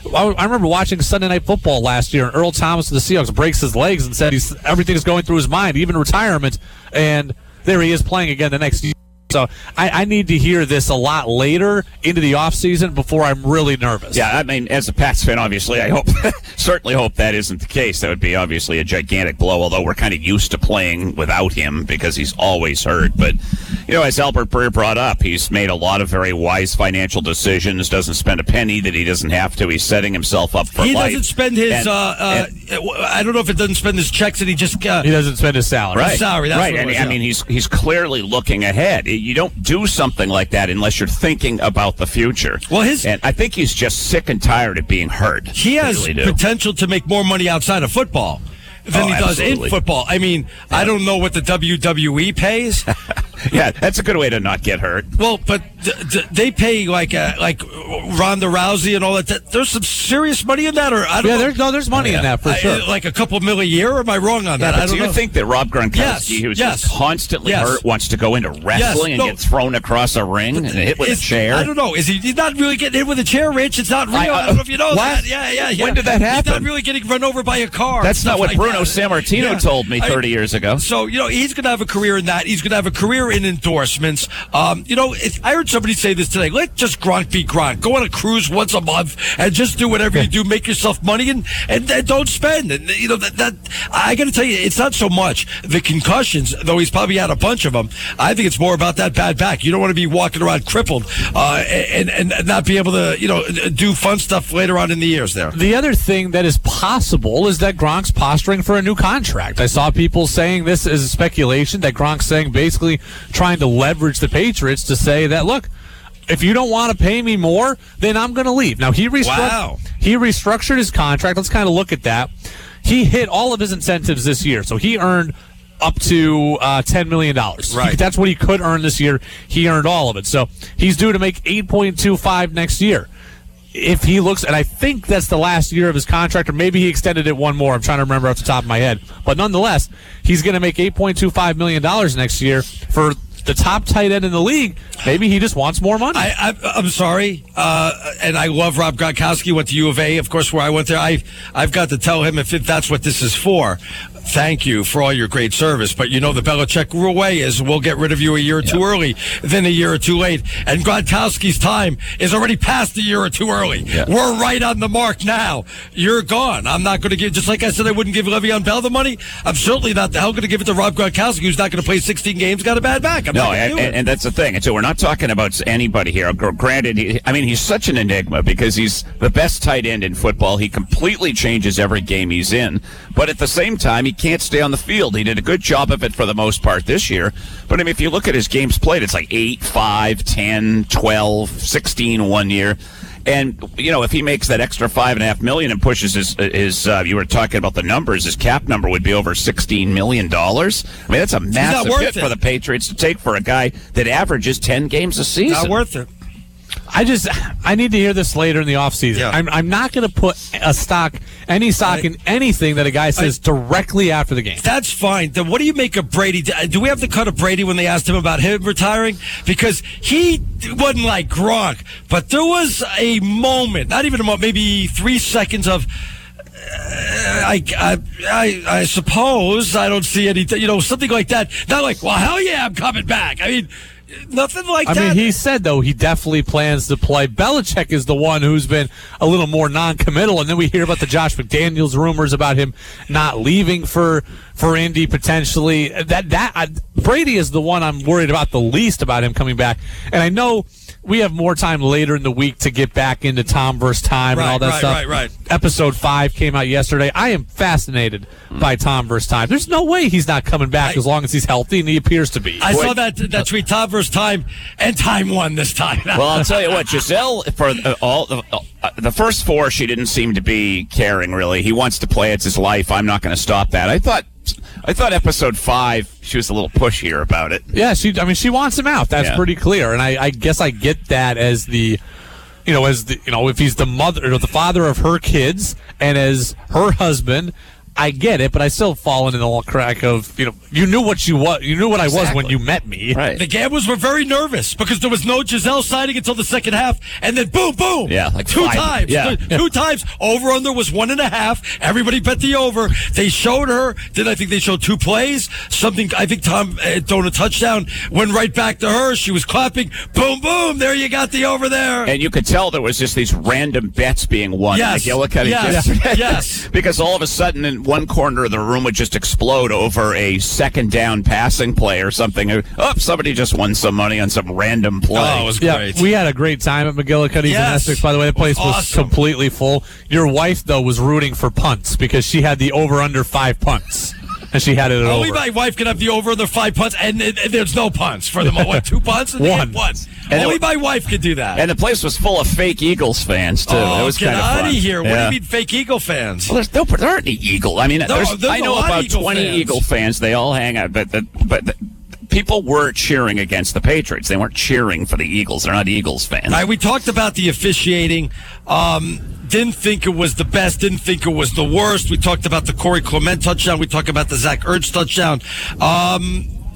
I remember watching Sunday Night Football last year, and Earl Thomas of the Seahawks breaks his legs and said he's everything's going through his mind, even retirement, and there he is playing again the next year. So I, I need to hear this a lot later into the offseason before I'm really nervous. Yeah, I mean, as a Pats fan, obviously, I hope, certainly hope that isn't the case. That would be obviously a gigantic blow, although we're kind of used to playing without him because he's always hurt. But, you know, as Albert Breer brought up, he's made a lot of very wise financial decisions, doesn't spend a penny that he doesn't have to. He's setting himself up for he life. He doesn't spend his, and, uh, uh, and, I don't know if it doesn't spend his checks that he just, uh, he doesn't spend his salary. Right, his salary, that's right. what it And, was, I yeah. mean, he's he's clearly looking ahead. You don't do something like that unless you're thinking about the future. Well, his and I think he's just sick and tired of being hurt. He has really do. potential to make more money outside of football than Oh, he does absolutely. in football. I mean, yeah. I don't know what the W W E pays. Yeah, that's a good way to not get hurt. Well, but d- d- they pay like uh, like Ronda Rousey and all that. Th- There's some serious money in that, or I don't yeah, know. there's no, there's money yeah. in that for I, sure. like a couple million a year. Or am I wrong on Yeah, that? but I don't do you know. think that Rob Gronkowski, Yes, who's yes. just constantly Yes. hurt, wants to go into wrestling Yes, and no. get thrown across a ring and hit with Is- a chair? I don't know. Is he? He's not really getting hit with a chair, Rich. It's not real. I, I- uh, don't know if you know what? that. Yeah, yeah, yeah. When did that He's happen? not really getting run over by a car. That's and not stuff what like Bruno that. Sammartino Yeah. told me I- thirty years ago. So, you know, he's going to have a career in that. He's going to have a career they're in endorsements. Um, you know, it, I heard somebody say this today. Let just Gronk be Gronk. Go on a cruise once a month and just do whatever you do. Make yourself money and, and, and don't spend. And, you know, that, that I got to tell you, it's not so much the concussions, though he's probably had a bunch of them. I think it's more about that bad back. You don't want to be walking around crippled uh, and, and, and not be able to, you know, do fun stuff later on in the years there. The other thing that is possible is that Gronk's posturing for a new contract. I saw people saying this is a speculation that Gronk's saying basically trying to leverage the Patriots to say that, look, if you don't want to pay me more, then I'm going to leave. Now, he, restruct- wow. he restructured his contract. Let's kind of look at that. He hit all of his incentives this year, so he earned up to uh, ten million dollars. Right. He, that's what he could earn this year. He earned all of it. So he's due to make eight point two five next year. If he looks, and I think that's the last year of his contract, or maybe he extended it one more. I'm trying to remember off the top of my head. But nonetheless, he's going to make eight point two five million dollars next year for the top tight end in the league. Maybe he just wants more money. I, I, I'm sorry, uh, and I love Rob Gronkowski. Went to U of A, of course, where I went there. I, I've got to tell him if it, that's what this is for. Thank you for all your great service. But you know the Belichick rule way is we'll get rid of you a year or two Yeah. early than a year or two late. And Gronkowski's time is already past a year or two early. Yeah. We're right on the mark now. You're gone. I'm not going to give, just like I said I wouldn't give Le'Veon Bell the money, I'm certainly not the hell going to give it to Rob Gronkowski, who's not going to play sixteen games, got a bad back. I'm no, not and, do and, and that's the thing. And so we're not talking about anybody here. Granted, he, I mean, he's such an enigma because he's the best tight end in football. He completely changes every game he's in. But at the same time, he can't stay on the field. He did a good job of it for the most part this year. But, I mean, if you look at his games played, it's like eight, five, ten, twelve, sixteen one year. And, you know, if he makes that extra five and a half million and pushes his, his uh, you were talking about the numbers, his cap number would be over sixteen million dollars. I mean, that's a massive hit it. for the Patriots to take for a guy that averages ten games a season. Not worth it. I just, I need to hear this later in the offseason. Yeah. I'm, I'm not going to put a stock, any stock I- in anything that a guy says I- directly after the game. That's fine. Then what do you make of Brady? Do we have the cut of Brady when they asked him about him retiring? Because he wasn't like Gronk, but there was a moment, not even a moment, maybe three seconds of, uh, I, I, I, I suppose I don't see anything, you know, something like that. Not like, well, hell yeah, I'm coming back. I mean, nothing like I that. mean, he said, though, he definitely plans to play. Belichick is the one who's been a little more non-committal, and then we hear about the Josh McDaniels rumors about him not leaving for for Indy potentially. That that I, Brady is the one I'm worried about the least about him coming back. And I know we have more time later in the week to get back into Tom versus Time Right, and all that right, stuff. right, right. Episode five came out yesterday. I am fascinated by Tom versus Time. There's no way he's not coming back I- as long as he's healthy, and he appears to be. I saw that that tweet, Tom versus Time, and Time won this time. Well, I'll tell you what, Giselle, for uh, all the, uh, the first four, she didn't seem to be caring, really. He wants to play. It's his life. I'm not going to stop that. I thought I thought episode five, she was a little pushier about it. Yeah, she. I mean, she wants him out. That's Yeah. pretty clear. And I, I guess I get that as the, you know, as the, you know, if he's the mother or the father of her kids, and as her husband, I get it. But I still fall into the little crack of, you know, you knew what you was, you knew what I was when Exactly. you met me. Right. The Gamblers were very nervous because there was no Giselle signing until the second half, and then boom, boom. Yeah, like two five- times. yeah. Two, two times. Over under was one and a half. Everybody bet the over. They showed her. Then I think they showed two plays. Something. I think Tom had thrown a touchdown. Went right back to her. She was clapping. Boom, boom. There you got the over there. And you could tell there was just these random bets being won. Yes. Like McGillicuddy Yes. just- Yes. Because all of a sudden, in one corner of the room would just explode over a second down passing play or something. Oh, somebody just won some money on some random play. Oh, it was Yeah, great. we had a great time at McGillicuddy's Yes. in Essex. By the way, the place was Awesome. completely full. Your wife, though, was rooting for punts because she had the over under five punts, and she had it at Only over. my wife can have the over the five punts, and, and, and there's no punts for them. What, two punts? And they One. get one. And Only it- my wife could do that. And the place was full of fake Eagles fans, too. oh, it was get kind of out fun. of here. What do Yeah. you mean fake Eagle fans? Well, there's no, there aren't any Eagle. I mean, there's, there's I a know lot of about Eagle twenty fans. Eagle fans. They all hang out, but the, but the, people were cheering against the Patriots. They weren't cheering for the Eagles. They're not Eagles fans. All right, we talked about the officiating. Um, didn't think it was the best. Didn't think it was the worst. We talked about the Corey Clement touchdown. We talked about the Zach Ertz touchdown. Um,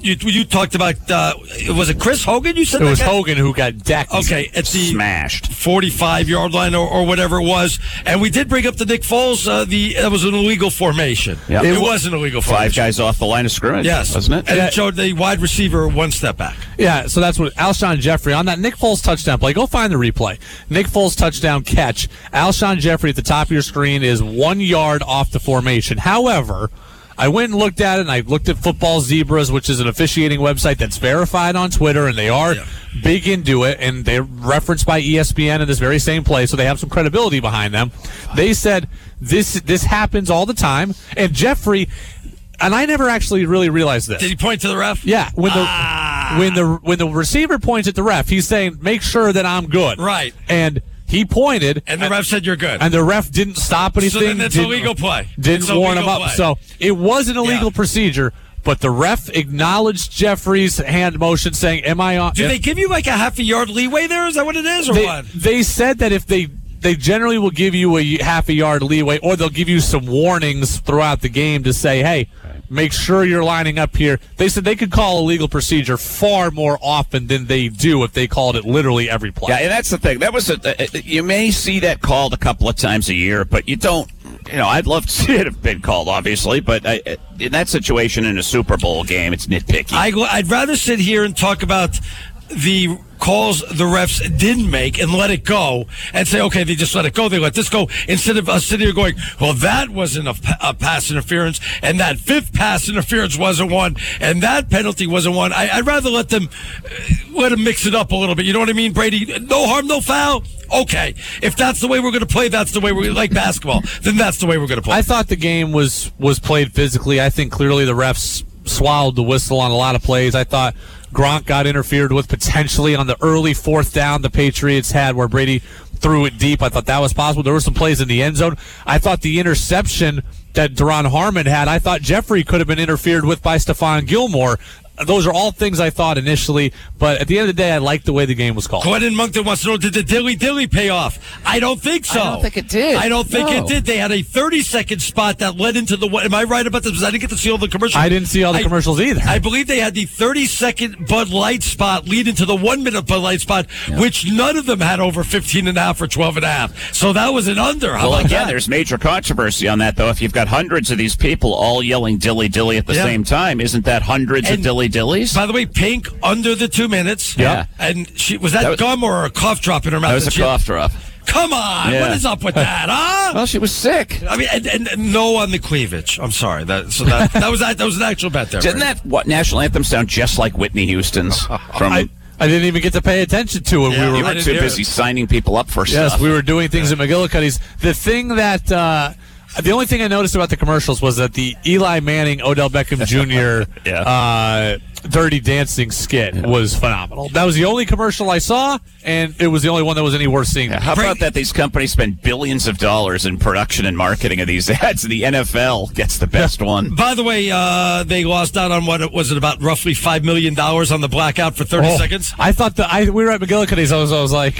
you you talked about, uh, was it Chris Hogan you said It that was guy? Hogan who got decked. Okay, at the Smashed. forty-five-yard line or, or whatever it was. And we did bring up the Nick Foles. Uh, the That was an illegal formation. Yep. It, It was an illegal formation. Five guys off the line of scrimmage, Yes. wasn't it? And Yeah. it showed the wide receiver one step back. Yeah, so that's what Alshon Jeffrey on that Nick Foles touchdown play. Go find the replay. Nick Foles touchdown catch. Alshon Jeffrey at the top of your screen is one yard off the formation. However, I went and looked at it, and I looked at Football Zebras, which is an officiating website that's verified on Twitter, and they are Yeah. big into it, and they're referenced by E S P N in this very same play, so they have some credibility behind them. They said this this happens all the time, and Jeffrey, and I never actually really realized this. Did he point to the ref? Yeah, when the Ah. when the when the receiver points at the ref, he's saying, "Make sure that I'm good." Right. And he pointed, And the ref said you're good. and the ref didn't stop anything. So then it's didn't- illegal play. Didn't It's warn him illegal up. play. So it was an illegal Yeah. procedure, but the ref acknowledged Jeffrey's hand motion, saying, "Am I on?" Do if- they give you like a half a yard leeway there? Is that what it is, or they, what? they said that if they they generally will give you a half a yard leeway, or they'll give you some warnings throughout the game to say, "Hey, make sure you're lining up here." They said they could call a legal procedure far more often than they do if they called it literally every play. Yeah, and that's the thing. That was a, uh, you may see that called a couple of times a year, but you don't. You know, I'd love to see it have been called, obviously, but I, in that situation in a Super Bowl game, it's nitpicky. I, I'd rather sit here and talk about the calls the refs didn't make and let it go and say, okay, they just let it go. They let this go instead of us sitting here going, well, that wasn't a, a pass interference and that fifth pass interference wasn't one and that penalty wasn't one. I, I'd rather let them uh, let them mix it up a little bit. You know what I mean, Brady? No harm, no foul. Okay, if that's the way we're going to play, that's the way we like basketball. Then that's the way we're going to play. I thought the game was was played physically. I think clearly the refs swallowed the whistle on a lot of plays. I thought Gronk got interfered with potentially on the early fourth down the Patriots had where Brady threw it deep. I thought that was possible. There were some plays in the end zone. I thought the interception that Duron Harmon had, I thought Jeffrey could have been interfered with by Stephon Gilmore. Those are all things I thought initially, but at the end of the day, I liked the way the game was called. Glennon Moncton wants to know, did the dilly dilly pay off? I don't think so. I don't think it did. I don't think No. it did. They had a thirty-second spot that led into the. Am I right about this? I didn't get to see all the commercials. I didn't see all the I- commercials either. I believe they had the thirty-second Bud Light spot lead into the one-minute Bud Light spot, which none of them had over fifteen and a half or twelve and a half. So that was an under. How Well, about again, that? there's major controversy on that, though. If you've got hundreds of these people all yelling dilly dilly at the Yeah. same time, isn't that hundreds And of dilly dillies? By the way, Pink under the two minutes. Yeah. And she was that, That was- gum or a cough drop in her mouth? That was a She- cough drop. Come on, Yeah. what is up with that, huh? Well, she was sick. I mean, and, and, and no on the cleavage. I'm sorry. That so that that was that, that was an actual bet there. Didn't that what national anthem sound just like Whitney Houston's? From I, I didn't even get to pay attention to it. Yeah, we were you I were didn't too hear busy it. signing people up for Yes, stuff. we were doing things at McGillicuddy's. The thing that uh, the only thing I noticed about the commercials was that the Eli Manning, Odell Beckham Junior Yeah. uh, Dirty Dancing skit was phenomenal. That was the only commercial I saw, and it was the only one that was any worth seeing. Yeah, how about that? These companies spend billions of dollars in production and marketing of these ads, and the N F L gets the best one. By the way, uh, they lost out on what it was it about roughly five million dollars on the blackout for thirty Oh, seconds. I thought that I we were at McGillicuddy's. I was I was like,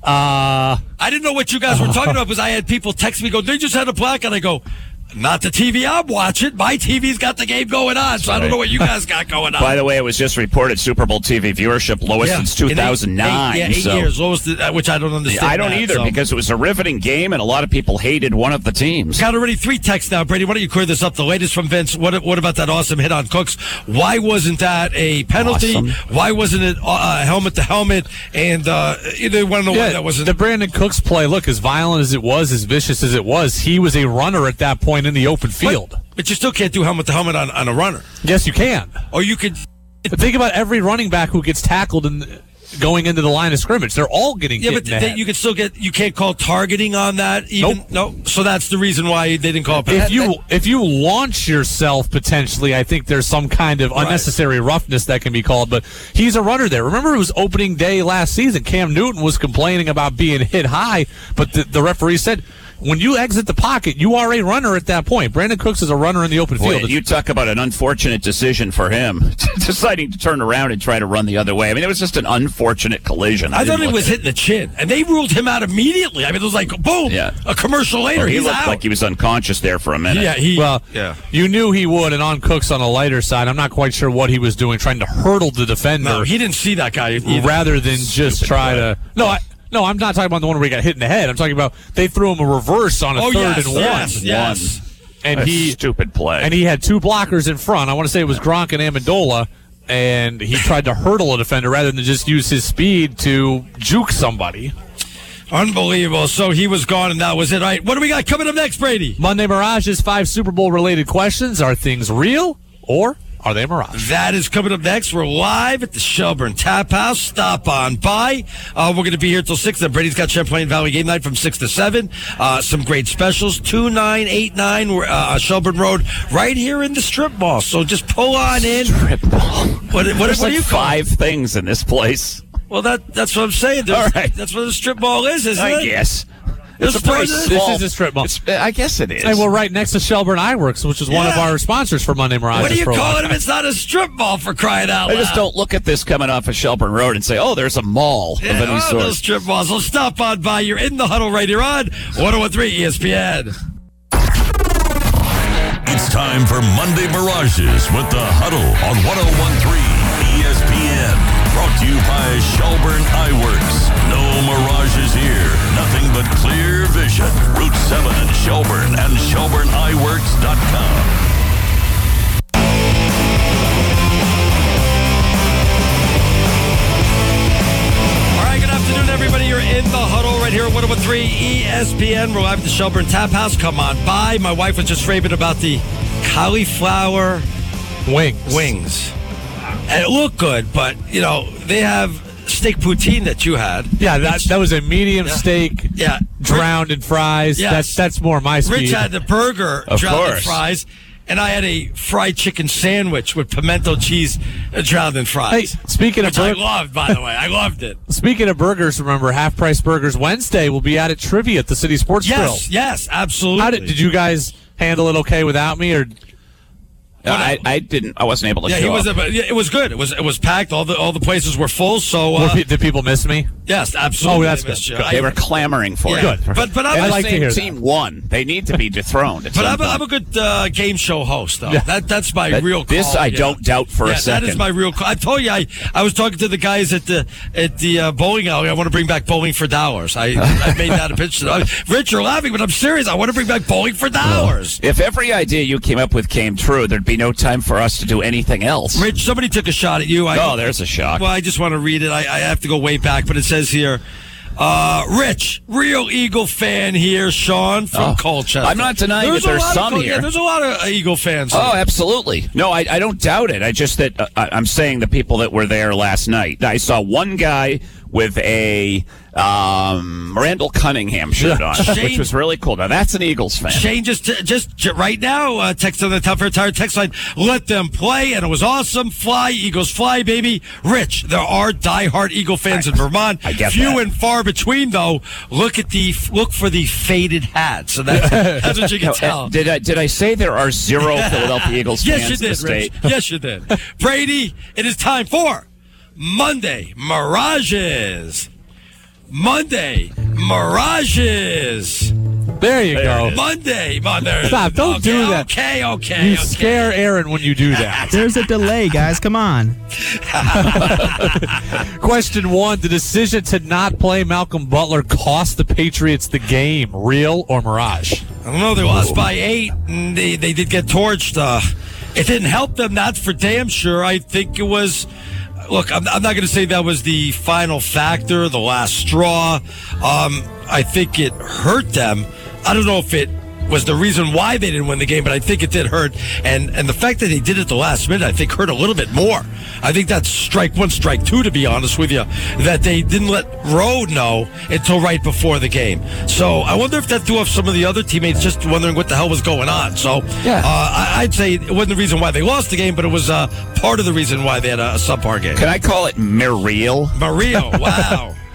uh, I didn't know what you guys were talking about because I had people text me, go, they just had a blackout. I go, not the T V I'm watching. My T V's got the game going on, so I don't know what you guys got going on. By the way, it was just reported Super Bowl T V viewership lowest Yeah, since in eight- two thousand nine. Eight, yeah, eight so. years, lowest, uh, which I don't understand. I don't that, either so. because it was a riveting game and a lot of people hated one of the teams. Got already three texts now, Brady. Why don't you clear this up? The latest from Vince. What What about that awesome hit on Cooks? Why wasn't that a penalty? Awesome. Why wasn't it uh, helmet to helmet? And uh, they want to know why yeah, that wasn't. the Brandon Cooks play. Look, as violent as it was, as vicious as it was, he was a runner at that point in the open field. But, but you still can't do helmet to helmet on, on a runner. Yes, you can. Or you could. But think about every running back who gets tackled and going into the line of scrimmage. They're all getting Yeah, hit but in the they, head. you can still get. You can't call targeting on that. Even Nope. no. So that's the reason why they didn't call. it. If you if you launch yourself potentially, I think there's some kind of unnecessary roughness that can be called. But he's a runner there. Remember, it was opening day last season. Cam Newton was complaining about being hit high, but the, the referee said, when you exit the pocket, you are a runner at that point. Brandon Cooks is a runner in the open Boy, field. you talk about an unfortunate decision for him, deciding to turn around and try to run the other way. I mean, it was just an unfortunate collision. I, I thought didn't he was look- hitting the chin, and they ruled him out immediately. I mean, it was like, boom, Yeah. a commercial later, Well, he he's looked out. like he was unconscious there for a minute. yeah, he, Well, yeah. you knew he would, and on Cooks on the lighter side, I'm not quite sure what he was doing, trying to hurdle the defender. No, he didn't see that guy either. rather than just try play. to. No, I, no, I'm not talking about the one where he got hit in the head. I'm talking about they threw him a reverse on a Oh, third yes, and yes, one, yes. and A he stupid play. and he had two blockers in front. I want to say it was Gronk and Amendola, and he tried to hurdle a defender rather than just use his speed to juke somebody. Unbelievable. So he was gone, and that was it. All right, what do we got coming up next, Brady? Monday Mirage's five Super Bowl related questions: are things real or are they a mirage? That is coming up next. We're live at the Shelburne Tap House. Stop on by. Uh, we're going to be here till six. Then Brady's got Champlain Valley Game Night from six to seven. Uh, some great specials. two nine eight nine uh, Shelburne Road, right here in the strip mall. So just pull on in. Strip mall. What, what, There's what like do you call five it? things in this place. Well, that that's what I'm saying. There's- All right. That's what the strip mall is, isn't I it? guess. It's It's a pretty This small. is a strip mall. It's- I guess it is. Hey, we're right next to Shelburne Iworks, which is one of Yeah. our sponsors for Monday Mirage. What do you for a call long it if time. it's not a strip mall, for crying out I loud? just don't look at this coming off of Shelburne Road and say, oh, there's a mall Yeah, of any oh, sort. those strip malls. So stop on by. You're in the huddle right here on one oh one three E S P N. It's time for Monday Mirages with the Huddle on one oh one three E S P N. Brought to you by Shelburne Iworks. No mirages here. Nothing but clear vision. Route seven in Shelburne and Shelburne Iworks dot com. All right, good afternoon, everybody. You're in the huddle right here at one oh one three E S P N. We're live at the Shelburne Tap House. Come on by. My wife was just raving about the cauliflower Wings. wings. And it looked good, but, you know, they have steak poutine that you had. Yeah, that that was a medium Yeah. steak Yeah. drowned in fries. Yes. That's that's more my speed. Rich had the burger Of drowned in course. fries, and I had a fried chicken sandwich with pimento cheese uh, drowned in Hey, fries. speaking of Which I bur- loved, by the way. I loved it. speaking of burgers, remember Half Price Burgers Wednesday will be out at Trivia at the City Sports Grill. Yes, yes, absolutely. How did did you guys handle it okay without me, or No, I, I didn't. I wasn't able to Yeah, show he was. up. But yeah, it was good. It was. It was packed. All the all the places were full. So Were uh, pe- did people miss me? yes, absolutely. Oh, that's they missed good. you. Good. I- They were clamoring for Yeah. it. Good. But- but I'm- And I the like to same hear that. team won. They need to be dethroned. At But some I'm a, point. I'm a good uh, game show host, though. Yeah. That that's my That- real. this call, I yeah. don't doubt for a yeah, That second. is my real. Call. I told you, I, I was talking to the guys at the at the uh, bowling alley. I want to bring back bowling for dollars. I I made that a pitch. To Rich, you're laughing, but I'm serious. I want to bring back bowling for dollars. If every idea you came up with came true, there'd be no time for us to do anything else. Rich, somebody took a shot at you. I, Oh, there's a shock. Well, I just want to read it. I, I have to go way back, but it says here, uh, Rich, real Eagle fan here, Sean from Oh, Colchester. I'm not denying There's that a there's lot of some Col- here. Yeah, there's a lot of uh, Eagle fans. Oh, here. absolutely. No, I, I don't doubt it. I just that uh, I- I'm saying the people that were there last night. I saw one guy with a um, Randall Cunningham shirt on, Shane- which was really cool. Now that's an Eagles fan. Shane just just j- right now uh, text on the Tough Air Tire text line. Let them play, and it was awesome. Fly Eagles, fly, baby. Rich, there are diehard Eagle fans I- in Vermont. I get Few that. and far between, though. Look at the look for the faded hat. So that's, that's what you can No, tell. uh, did I did I say there are zero Philadelphia Eagles Yes, fans you in the did, state? Rich. Yes, you did. Brady, it is time for Monday Mirages. Monday Mirages. There you go. Monday, Monday. Stop, don't okay, do that. Okay, okay, You okay. scare Aaron when you do that. There's a delay, guys. Come on. Question one: the decision to not play Malcolm Butler cost the Patriots the game. Real or mirage? I don't know. They lost by eight, and they, they did get torched. Uh, it didn't help them. That's for damn sure. I think it was. Look, I'm, I'm not going to say that was the final factor, the last straw. Um, I think it hurt them. I don't know if it was the reason why they didn't win the game, but I think it did hurt. And and the fact that they did it the last minute, I think, hurt a little bit more. I think that's strike one, strike two, to be honest with you, that they didn't let Rowe know until right before the game. So I wonder if that threw off some of the other teammates just wondering what the hell was going on. So Yeah. uh, I, I'd say it wasn't the reason why they lost the game, but it was uh, part of the reason why they had a, a subpar game. Can I call it Muriel? Mario, wow.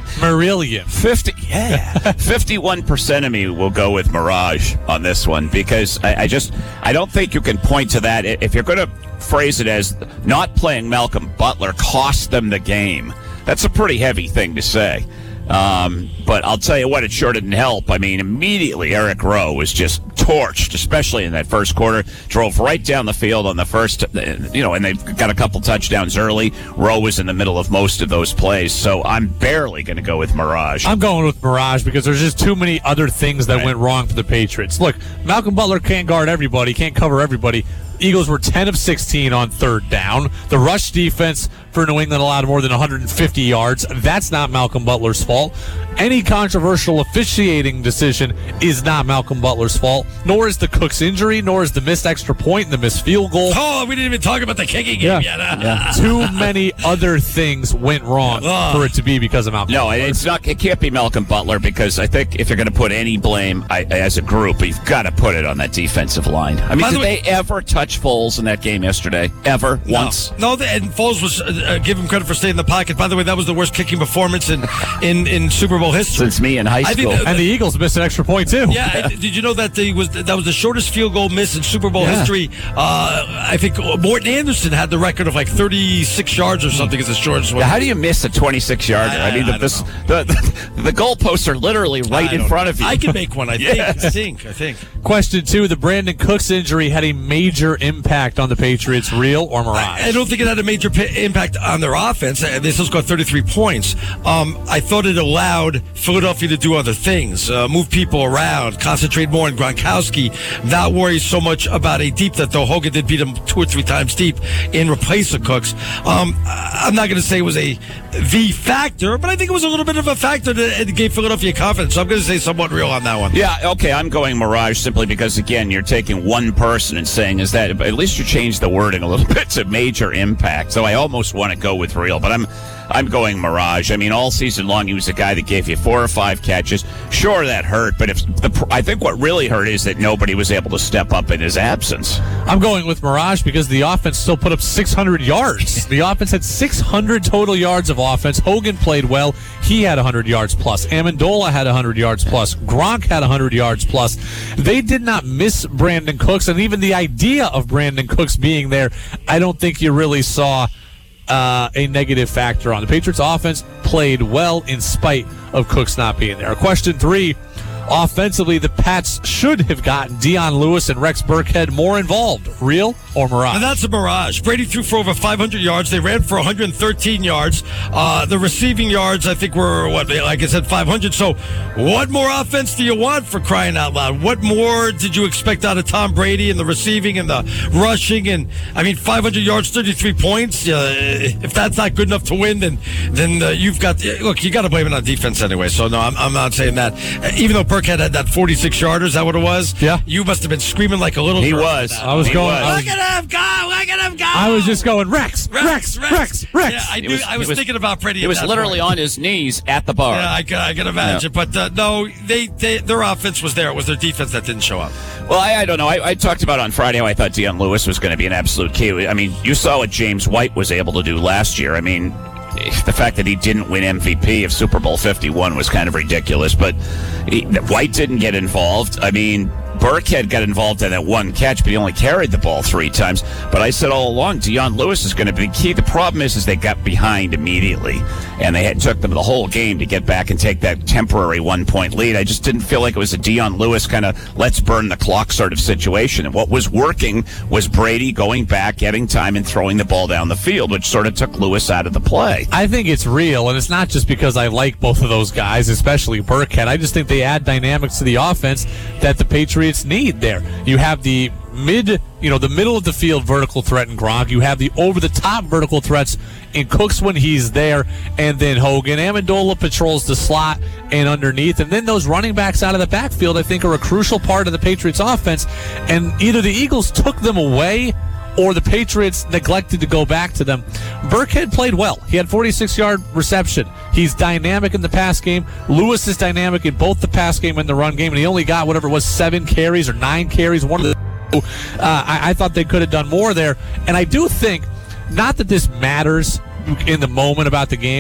Marillion. fifty, yeah. fifty-one percent of me will go with Mirage on this one because I, I just, I don't think you can point to that. If you're going to phrase it as not playing Malcolm Butler cost them the game, that's a pretty heavy thing to say. Um, but I'll tell you what, it sure didn't help. I mean, immediately Eric Rowe was just torched, especially in that first quarter. Drove right down the field on the first, you know, and they got a couple touchdowns early. Rowe was in the middle of most of those plays, so I'm barely going to go with Mirage. I'm going with Mirage because there's just too many other things that right. went wrong for the Patriots. Look, Malcolm Butler can't guard everybody, can't cover everybody. Eagles were ten of sixteen on third down. The rush defense for New England allowed more than one hundred fifty yards. That's not Malcolm Butler's fault. Any controversial officiating decision is not Malcolm Butler's fault, nor is the Cooks injury, nor is the missed extra point and the missed field goal. Oh, we didn't even talk about the kicking game yeah. yet. yeah. Too many other things went wrong oh. for it to be because of Malcolm No, Butler. it's not. It can't be Malcolm Butler because I think if you're going to put any blame I, as a group, you've got to put it on that defensive line. I mean, By the did way- they ever touch Foles in that game yesterday? Ever? No. Once? No, the, and Foles was, uh, give him credit for staying in the pocket. By the way, that was the worst kicking performance in, in, in Super Bowl history. Since me in high I think school. the- and the Eagles missed an extra point, too. Yeah, and did you know that the was that was the shortest field goal miss in Super Bowl Yeah. history? Uh, I think Morton Anderson had the record of like thirty-six yards or something as the shortest one. Yeah, how do you miss a twenty-six yarder? I, I- mean, I the, this, the, the the goalposts are literally right I in don't front know. of you. I can make one. I think. Yes. I think. I think. Question two, the Brandon Cooks injury had a major impact on the Patriots, real or mirage? I, I don't think it had a major p- impact on their offense. Uh, They still scored thirty-three points. Um, I thought it allowed Philadelphia to do other things, uh, move people around, concentrate more on Gronkowski, not worry so much about a deep that though Hogan did beat him two or three times deep in replace of Cooks. Um, I- I'm not going to say it was a the factor, but I think it was a little bit of a factor that it gave Philadelphia confidence. So I'm going to say somewhat real on that one. Yeah, okay, I'm going Mirage simply because, again, you're taking one person and saying, is that, at least you changed the wording a little bit to major impact. So I almost want to go with real, but I'm I'm going Mirage. I mean, all season long, he was a guy that gave you four or five catches. Sure, that hurt, but if the I think what really hurt is that nobody was able to step up in his absence. I'm going with Mirage because the offense still put up six hundred yards. The offense had six hundred total yards of offense. Hogan played well. He had one hundred yards plus. Amendola had one hundred yards plus. Gronk had one hundred yards plus. They did not miss Brandon Cooks, and even the idea of Brandon Cooks being there, I don't think you really saw uh, a negative factor on. The Patriots offense played well in spite of Cooks not being there. Question three. Offensively, the Pats should have gotten Dion Lewis and Rex Burkhead more involved. Real or mirage? And that's a mirage. Brady threw for over five hundred yards. They ran for one hundred thirteen yards. Uh, the receiving yards, I think, were, what, like I said, five hundred. So what more offense do you want, for crying out loud? What more did you expect out of Tom Brady and the receiving and the rushing? And, I mean, five hundred yards, thirty-three points. Uh, if that's not good enough to win, then then uh, you've got, look, you got to blame it on defense anyway. So, no, I'm, I'm not saying that. Uh, even though Burkhead had that forty-six yarder, is that what it was? Yeah. You must have been screaming like a little He girl. was. I was He going. was. I was, Look at him go! Look at him go! I was just going Rex, Rex, Rex, Rex. Yeah, I, It knew, was- I it was, was- thinking about Brady. He at was that literally point. on his knees at the bar. Yeah, I can, I can imagine. But uh, no, they, they their offense was there. It was their defense that didn't show up. Well, I, I don't know. I, I talked about on Friday how I thought Dion Lewis was going to be an absolute key. I mean, you saw what James White was able to do last year. I mean, the fact that he didn't win M V P of Super Bowl fifty-one was kind of ridiculous, but he, White didn't get involved. I mean, Burkhead got involved in that one catch, but he only carried the ball three times. But I said all along, Dion Lewis is going to be key. The problem is, is they got behind immediately, and they had took them the whole game to get back and take that temporary one-point lead. I just didn't feel like it was a Dion Lewis kind of let's burn the clock sort of situation. And what was working was Brady going back, getting time, and throwing the ball down the field, which sort of took Lewis out of the play. I think it's real, and it's not just because I like both of those guys, especially Burkhead. I just think they add dynamics to the offense that the Patriots need there. You have the mid, you know, the middle of the field vertical threat in Gronk. You have the over-the-top vertical threats in Cooks when he's there, and then Hogan. Amendola patrols the slot and underneath, and then those running backs out of the backfield, I think, are a crucial part of the Patriots offense, and either the Eagles took them away or the Patriots neglected to go back to them. Burkhead played well. He had forty-six yard reception. He's dynamic in the pass game. Lewis is dynamic in both the pass game and the run game, and he only got whatever it was, seven carries or nine carries. One of the uh, I, I thought they could have done more there. And I do think, not that this matters in the moment about the game,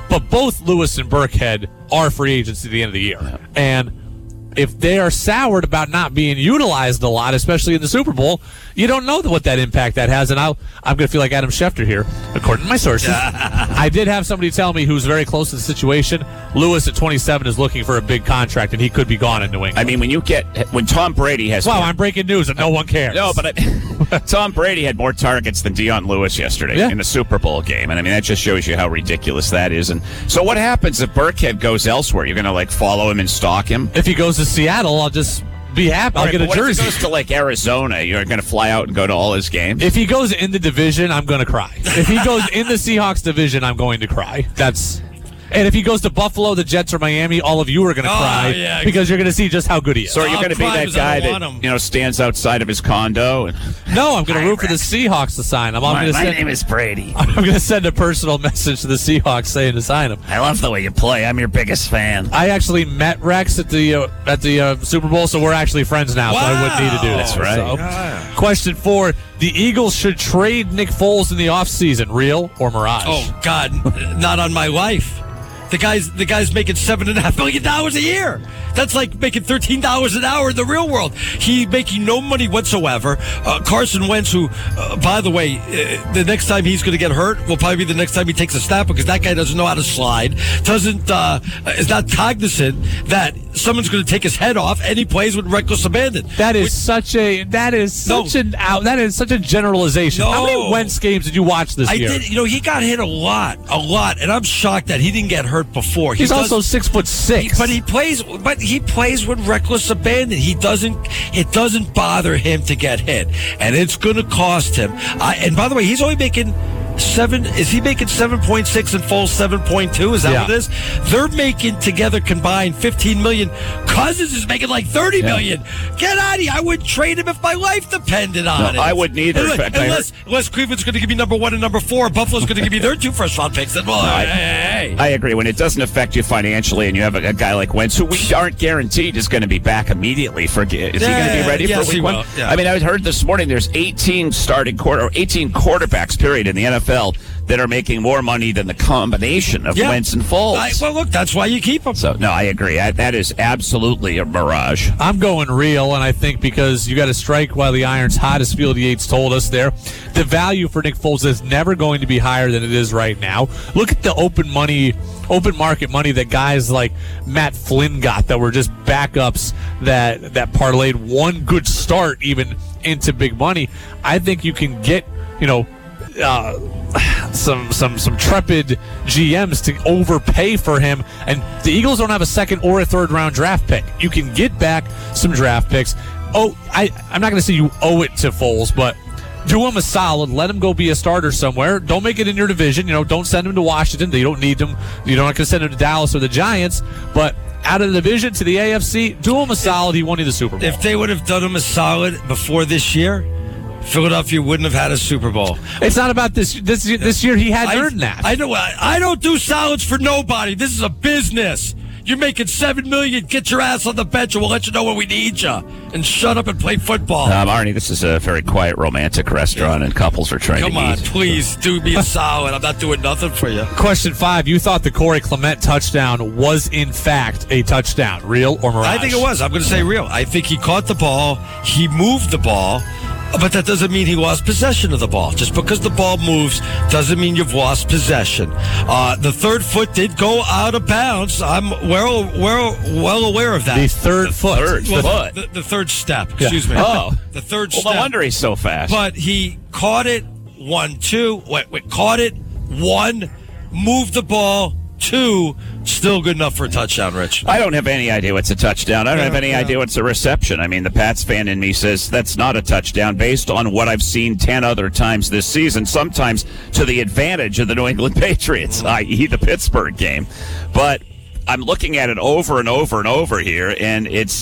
But both Lewis and Burkhead are free agents at the end of the year. Yeah. And if they are soured about not being utilized a lot, especially in the Super Bowl, you don't know what that impact that has. And I'll, I'm going to feel like Adam Schefter here, according to my sources. I did have somebody tell me who's very close to the situation. Lewis at twenty-seven is looking for a big contract, and he could be gone in New England. I mean, when you get when Tom Brady has wow, more, I'm breaking news, and no one cares. No, but I, Tom Brady had more targets than Deion Lewis yesterday yeah. in the Super Bowl game, and I mean that just shows you how ridiculous that is. And so, what happens if Burkhead goes elsewhere? You're going to like follow him and stalk him? If he goes to Seattle, I'll just be happy. I'll right, get a what jersey. If he goes to like Arizona, you're going to fly out and go to all his games? If he goes in the division, I'm going to cry. If he goes in the Seahawks division, I'm going to cry. That's. And if he goes to Buffalo, the Jets, or Miami, all of you are going to oh, cry yeah. because you're going to see just how good he is. So are you going to be that guy that you know stands outside of his condo? And, no, I'm going to root for the Seahawks to sign him. I'm my gonna my send, name is Brady. I'm going to send a personal message to the Seahawks saying to sign him. I love the way you play. I'm your biggest fan. I actually met Rex at the uh, at the uh, Super Bowl, so we're actually friends now. Wow. So I wouldn't need to do that. That's right. So, yeah. Question four: the Eagles should trade Nick Foles in the offseason. Real or mirage? Oh God, not on my life. The guy's the guy's making seven and a half million dollars a year. That's like making thirteen dollars an hour in the real world. He's making no money whatsoever. Uh, Carson Wentz, who, uh, by the way, uh, the next time he's going to get hurt will probably be the next time he takes a snap because that guy doesn't know how to slide, doesn't uh, is not cognizant that someone's going to take his head off, and he plays with reckless abandon. That is Which, such a that is such no, an out. That is such a generalization. No, how many Wentz games did you watch this I year? did. You know, he got hit a lot, a lot, and I'm shocked that he didn't get hurt before. He He's does, also six foot six, he, but he plays. But he plays with reckless abandon. He doesn't. It doesn't bother him to get hit, and it's going to cost him. I, and by the way, he's only making seven. Is he making seven point six and Foles seven point two? Is that yeah. what it is? They're making together combined fifteen million. Cousins is making like thirty yeah. million. Get out of here! I would trade him if my life depended on no, it. I wouldn't either. Unless, fact, unless, unless Cleveland's going to give me number one and number four, Buffalo's going to give me their two first round picks. Then, well, no, I, hey, hey, hey. I agree. When it doesn't affect you financially, and you have a, a guy like Wentz, who we aren't guaranteed is going to be back immediately for. Is yeah, he going to be ready yes, for week one? Yeah. I mean, I heard this morning there's eighteen starting quarter or eighteen quarterbacks period in the N F L that are making more money than the combination of yeah. Wentz and Foles. I, well, look, that's why you keep them. So, no, I agree. I, that is absolutely a mirage. I'm going real, and I think because you got to strike while the iron's hot, as Field Yates told us there, the value for Nick Foles is never going to be higher than it is right now. Look at the open money, open market money that guys like Matt Flynn got that were just backups that that parlayed one good start even into big money. I think you can get, you know, uh, some some some trepid G Ms to overpay for him, and the Eagles don't have a second or a third round draft pick. You can get back some draft picks. Oh, I, I'm not going to say you owe it to Foles, but do him a solid. Let him go be a starter somewhere. Don't make it in your division. You know, don't send him to Washington. You don't need him. You don't have to send him to Dallas or the Giants, but out of the division to the A F C, do him a solid. He won you the Super Bowl. If they would have done him a solid before this year, Philadelphia wouldn't have had a Super Bowl. It's not about this. This this year he hadn't I, earned that. I know. I, I don't do solids for nobody. This is a business. You're making seven million. Get your ass on the bench, and we'll let you know when we need you. And shut up and play football. Um, Arnie, this is a very quiet, romantic restaurant, and couples are trying Come to on, eat. please do me a solid. I'm not doing nothing for you. Question five: you thought the Corey Clement touchdown was in fact a touchdown, real or mirage? I think it was. I'm going to say real. I think he caught the ball. He moved the ball. But that doesn't mean he lost possession of the ball. Just because the ball moves doesn't mean you've lost possession. Uh, the third foot did go out of bounds. I'm well, well, well aware of that. The third the, foot. Third well, foot. The, the, the third step. Excuse yeah. me. Oh. The third well, step. No wonder he's so fast. But he caught it, one, two. Wait, wait, caught it, one, moved the ball, two. Still good enough for a touchdown, Rich. I don't have any idea what's a touchdown. I don't yeah, have any yeah. idea what's a reception. I mean, the Pats fan in me says that's not a touchdown based on what I've seen ten other times this season, sometimes to the advantage of the New England Patriots, that is the Pittsburgh game. But I'm looking at it over and over and over here, and it's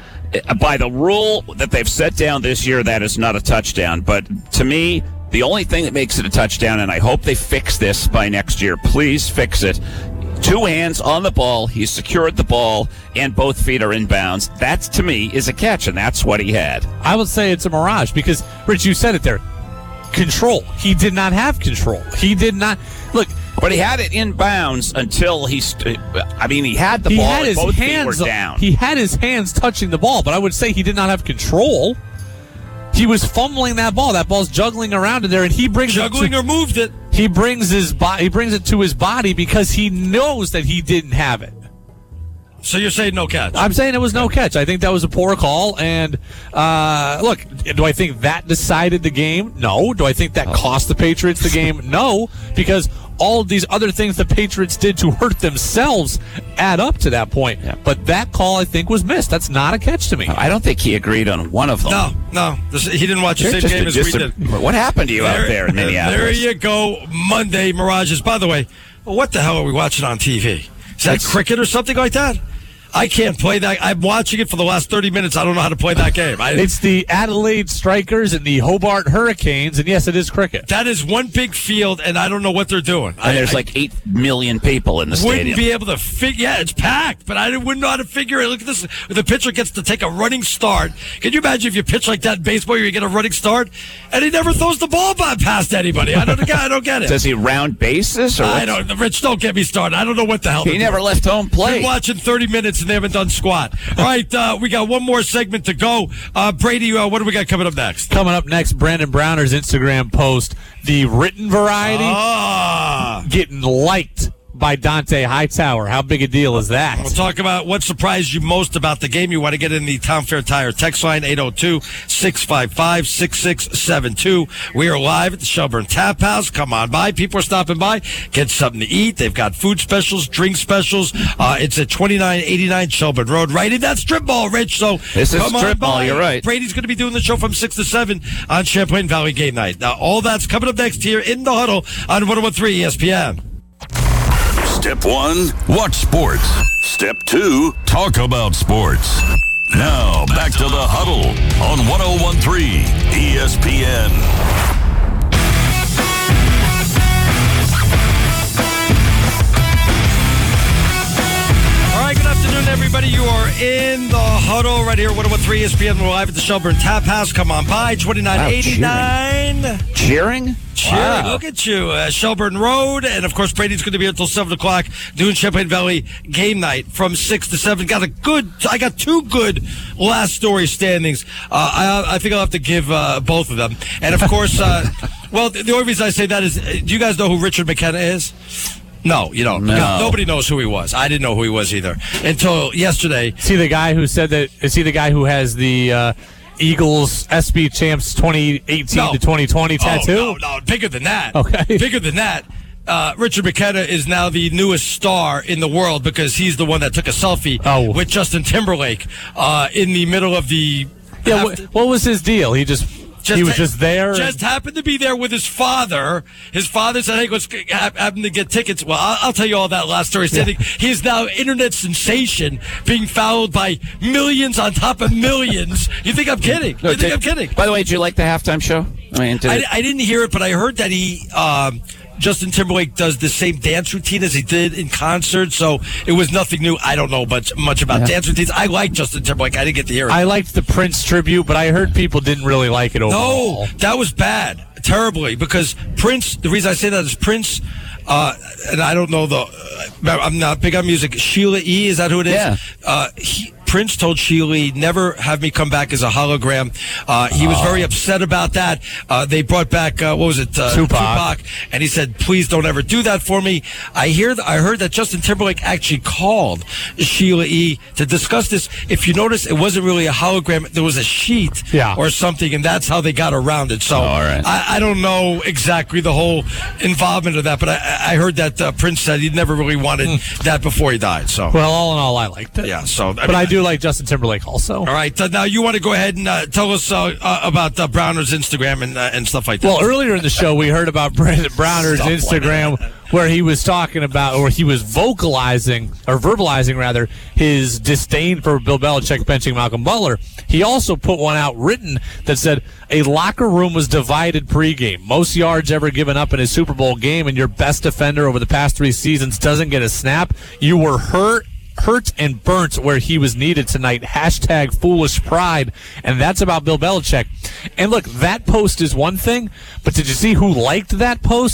by the rule that they've set down this year, that is not a touchdown. But to me, the only thing that makes it a touchdown, and I hope they fix this by next year, please fix it, two hands on the ball, he's secured the ball, and both feet are in bounds. That, to me, is a catch, and that's what he had. I would say it's a mirage because, Rich, you said it there. Control. He did not have control. He did not. Look, But he had it in bounds until he. St- I mean, he had the he ball. Had and his both hands feet were down. He had his hands touching the ball, but I would say he did not have control. He was fumbling that ball. That ball's juggling around in there, and he brings juggling it to, or moved it. He brings his body. He brings it to his body because he knows that he didn't have it. So you're saying no catch? I'm saying it was no catch. I think that was a poor call. And uh, look, do I think that decided the game? No. Do I think that cost the Patriots the game? No, because all of these other things the Patriots did to hurt themselves add up to that point. Yeah. But that call, I think, was missed. That's not a catch to me. I don't think he agreed on one of them. No, no. This, he didn't watch the You're same just game a- as just we a- did. What happened to you out there in Minneapolis? There you go. Monday Mirages. By the way, what the hell are we watching on T V? Is that That's- cricket or something like that? I can't play that. I'm watching it for the last thirty minutes. I don't know how to play that game. I, It's the Adelaide Strikers and the Hobart Hurricanes, and yes, it is cricket. that is one big field, and I don't know what they're doing. And there's I, like eight million people in the I wouldn't stadium. be able to figure. Yeah, it's packed, but I wouldn't know how to figure it. Look at this. The pitcher gets to take a running start. Can you imagine if you pitch like that in baseball, you get a running start, and he never throws the ball by past anybody? I don't. I don't get it. Does he round bases? Or I what's- don't. Rich, don't get me started. I don't know what the hell. He they're never doing. left home plate. Been watching thirty minutes and they haven't done squat. All right, uh, we got one more segment to go. Uh, Brady, uh, what do we got coming up next? Coming up next, Brandon Browner's Instagram post, the written variety, Ah. getting liked by Dante Hightower. How big a deal is that? We'll talk about what surprised you most about the game. You want to get in the Town Fair Tire text line, eight oh two, six five five, six six seven two. We are live at the Shelburne Tap House. Come on by. People are stopping by. Get something to eat. They've got food specials, drink specials. Uh, it's at twenty-nine eighty-nine Shelburne Road, right in that strip mall, Rich. So This is come on strip mall, by. you're right. Brady's going to be doing the show from six to seven on Champlain Valley Game Night. Now, all that's coming up next here in the Huddle on one oh one three E S P N. Step one, watch sports. Step two, talk about sports. Now, back to the Huddle on one oh one three E S P N. All right, good afternoon, everybody. You are in the Huddle right here, one oh one three E S P N. We're live at the Shelburne Tap House. Come on by, twenty-nine eighty-nine. Cheering? Cheering. Wow. Look at you. Uh, Shelburne Road. And, of course, Brady's going to be here until seven o'clock doing Champlain Valley Game Night from six to seven. Got a good, I got two good last story standings. Uh, I, I think I'll have to give uh, both of them. And, of course, uh, well, the only reason I say that is, uh, do you guys know who Richard McKenna is? No, you don't. No. Because nobody knows who he was. I didn't know who he was either until yesterday. Is he the guy who said that? Is he the guy who has the uh, Eagles S B Champs twenty eighteen No. to twenty twenty tattoo? Oh, no, no, bigger than that. Okay. Bigger than that. Uh, Richard McKenna is now the newest star in the world because he's the one that took a selfie Oh. with Justin Timberlake uh, in the middle of the. Yeah. What, what was his deal? He just, he was ha- just there. Just happened to be there with his father. His father said, "Hey, let's g- ha- happen to get tickets." Well, I'll, I'll tell you all that last story. Standing, he is now internet sensation, being followed by millions on top of millions. You think I'm kidding? No, you think did- I'm kidding? By the way, did you like the halftime show? I mean, did I, it- I didn't hear it, but I heard that he, um, Justin Timberlake, does the same dance routine as he did in concert. So it was nothing new. I don't know much much about Yeah. dance routines. I like Justin Timberlake. I didn't get to hear it. I liked the Prince tribute, but I heard people didn't really like it overall. No, that was bad, terribly, because Prince, the reason I say that is Prince, uh, and I don't know the, uh, I'm not big on music, Sheila E., is that who it is? Yeah. Uh, he, Prince told Sheila E., never have me come back as a hologram. Uh, he was very upset about that. Uh, they brought back, uh, what was it? Uh, Tupac. and he said, please don't ever do that for me. I hear, th- I heard that Justin Timberlake actually called Sheila E. to discuss this. If you notice, it wasn't really a hologram. There was a sheet Yeah. or something, and that's how they got around it. So Oh, all right. I, I don't know exactly the whole involvement of that, but I, I heard that uh, Prince said he never really wanted that before he died. So, Well, all in all, I liked it. yeah. So, I But mean, I do like Justin Timberlake also. All right. Uh, now you want to go ahead and uh, tell us uh, uh, about uh, Browner's Instagram and uh, and stuff like that. Well, earlier in the show, we heard about Brandon Browner's Stop Instagram, pointing where he was talking about, or he was vocalizing, or verbalizing rather, his disdain for Bill Belichick benching Malcolm Butler. He also put one out written that said, a locker room was divided pregame. Most yards ever given up in a Super Bowl game, and your best defender over the past three seasons doesn't get a snap. You were hurt. Hurt and burnt where he was needed tonight. Hashtag foolish pride. And that's about Bill Belichick. And look, that post is one thing, but did you see who liked that post?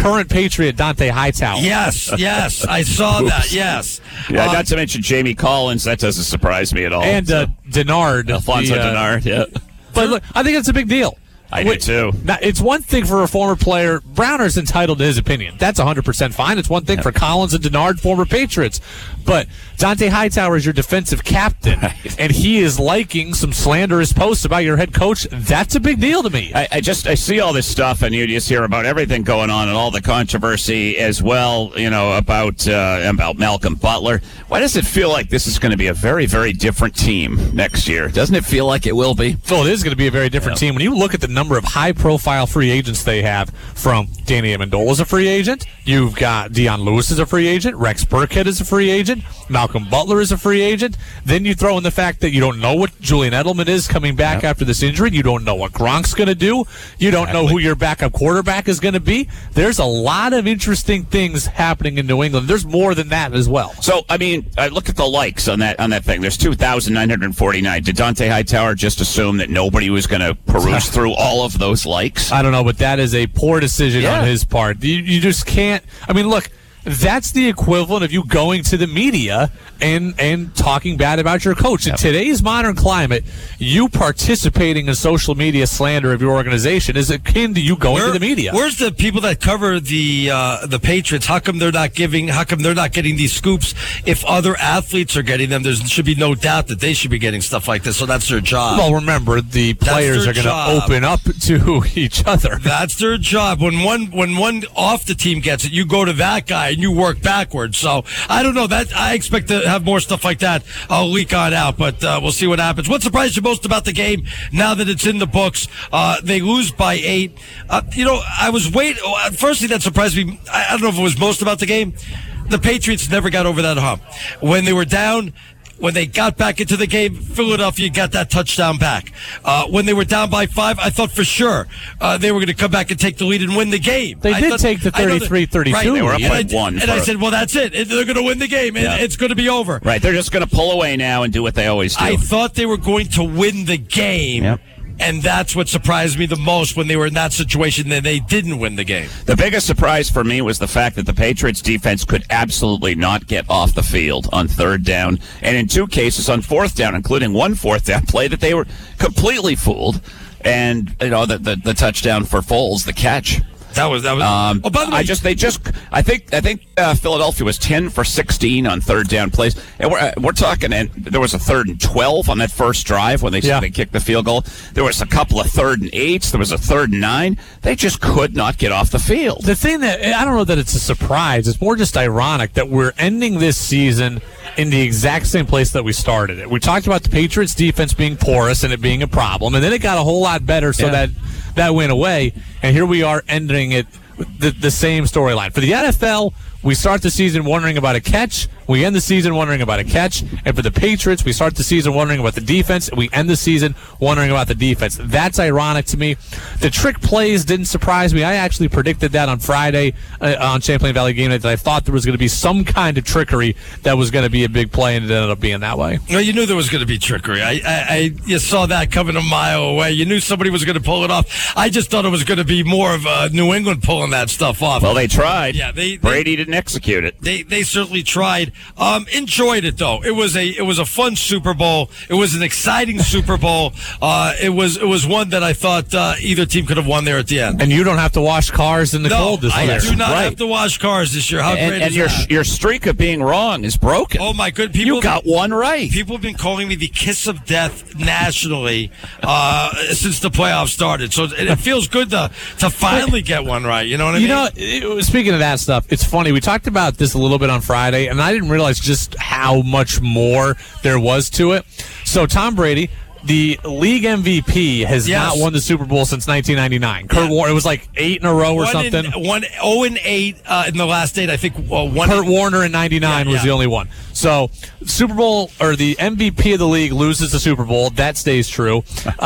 current Patriot Dante Hightower. Yes, yes, I saw that. Yes. Yeah, Uh, not to mention Jamie Collins. That doesn't surprise me at all. And uh, Denard. Alfonso the, uh, Denard, yeah. But look, I think it's a big deal. I do too. Now, it's one thing for a former player. Browner's entitled to his opinion. That's one hundred percent fine. It's one thing for Collins and Denard, former Patriots. But Dante Hightower is your defensive captain, right. and he is liking some slanderous posts about your head coach. That's a big deal to me. I, I just I see all this stuff, and you just hear about everything going on and all the controversy as well, you know, about, uh, about Malcolm Butler. Why does it feel like this is going to be a very, very different team next year? Doesn't it feel like it will be? Well, it is going to be a very different yeah. team. When you look at the number of high-profile free agents they have, from Danny Amendola is a free agent, you've got Dion Lewis is a free agent, Rex Burkhead is a free agent, Malcolm Butler is a free agent. Then you throw in the fact that you don't know what Julian Edelman is coming back yep. after this injury. You don't know what Gronk's going to do. You don't exactly. know who your backup quarterback is going to be. There's a lot of interesting things happening in New England. There's more than that as well. So, I mean, I look at the likes on that on that thing. There's two thousand nine hundred forty-nine. Did Dante Hightower just assume that nobody was going to peruse through all of those likes? I don't know, but that is a poor decision yeah. on his part. You, you just can't. I mean, look. That's the equivalent of you going to the media and and talking bad about your coach. In today's modern climate, you participating in social media slander of your organization is akin to you going Where, to the media. Where's the people that cover the uh, the Patriots? How come they're not giving? How come they're not getting these scoops? If other athletes are getting them, there should be no doubt that they should be getting stuff like this. So that's their job. Well, remember the players are going to open up to each other. That's their job. When one when one off the team gets it, you go to that guy. And you work backwards. So I don't know. That I expect to have more stuff like that. I'll leak on out, but uh, we'll see what happens. What surprised you most about the game? Now that it's in the books, uh, they lose by eight. Uh, you know, I was wait. Firstly, that surprised me. I, I don't know if it was most about the game. The Patriots never got over that hump when they were down. When they got back into the game, Philadelphia got that touchdown back. Uh, when they were down by five, I thought for sure uh, they were going to come back and take the lead and win the game. They I did thought, take the thirty-three thirty-two. Right, they were up and by I, one. And I said, well, that's it. They're going to win the game, and yeah. it's going to be over. Right, they're just going to pull away now and do what they always do. I thought they were going to win the game. Yep. And that's what surprised me the most when they were in that situation, that they didn't win the game. The biggest surprise for me was the fact that the Patriots defense could absolutely not get off the field on third down, and in two cases on fourth down, including one fourth down play that they were completely fooled. And, you know, the, the, the touchdown for Foles, the catch. That was that was. Um, oh, by the way, I just they just I think I think uh, Philadelphia was ten for sixteen on third down plays, and we're uh, we're talking. And there was a third and twelve on that first drive when they yeah. they kicked the field goal. There was a couple of third and eights. There was a third and nine. They just could not get off the field. The thing that I don't know that it's a surprise. It's more just ironic that we're ending this season in the exact same place that we started it. We talked about the Patriots defense being porous and it being a problem, and then it got a whole lot better, so yeah. that that went away, and here we are ending it with the, the same storyline. For the N F L, we start the season wondering about a catch. We end the season wondering about a catch. And for the Patriots, we start the season wondering about the defense. And we end the season wondering about the defense. That's ironic to me. The trick plays didn't surprise me. I actually predicted that on Friday uh, on Champlain Valley Game Night, that I thought there was going to be some kind of trickery that was going to be a big play, and it ended up being that way. Well, you knew there was going to be trickery. I, I, I you saw that coming a mile away. You knew somebody was going to pull it off. I just thought it was going to be more of uh, New England pulling that stuff off. Well, they tried. Yeah, they, they Brady didn't execute it. They they certainly tried. Um, enjoyed it though. It was a it was a fun Super Bowl. It was an exciting Super Bowl. Uh, it was it was one that I thought uh, either team could have won there at the end. And you don't have to wash cars in the no, cold this year. I do not right. have to wash cars this year. How and, great and is your that? your streak of being wrong is broken. Oh my good people! You got one right. People have been calling me the kiss of death nationally uh, since the playoffs started. So it, it feels good to to finally get one right. You know what I you mean? You know, speaking of that stuff, it's funny. We talked about this a little bit on Friday, and I didn't realize just how much more there was to it. So Tom Brady, the league M V P, has yes. not won the Super Bowl since nineteen ninety-nine. Kurt yeah. Warner, it was like eight in a row or one something. In, one oh and eight uh, in the last eight. I think uh, one. Kurt in, Warner in ninety-nine yeah, was yeah. the only one. So Super Bowl or the M V P of the league loses the Super Bowl. That stays true. Uh,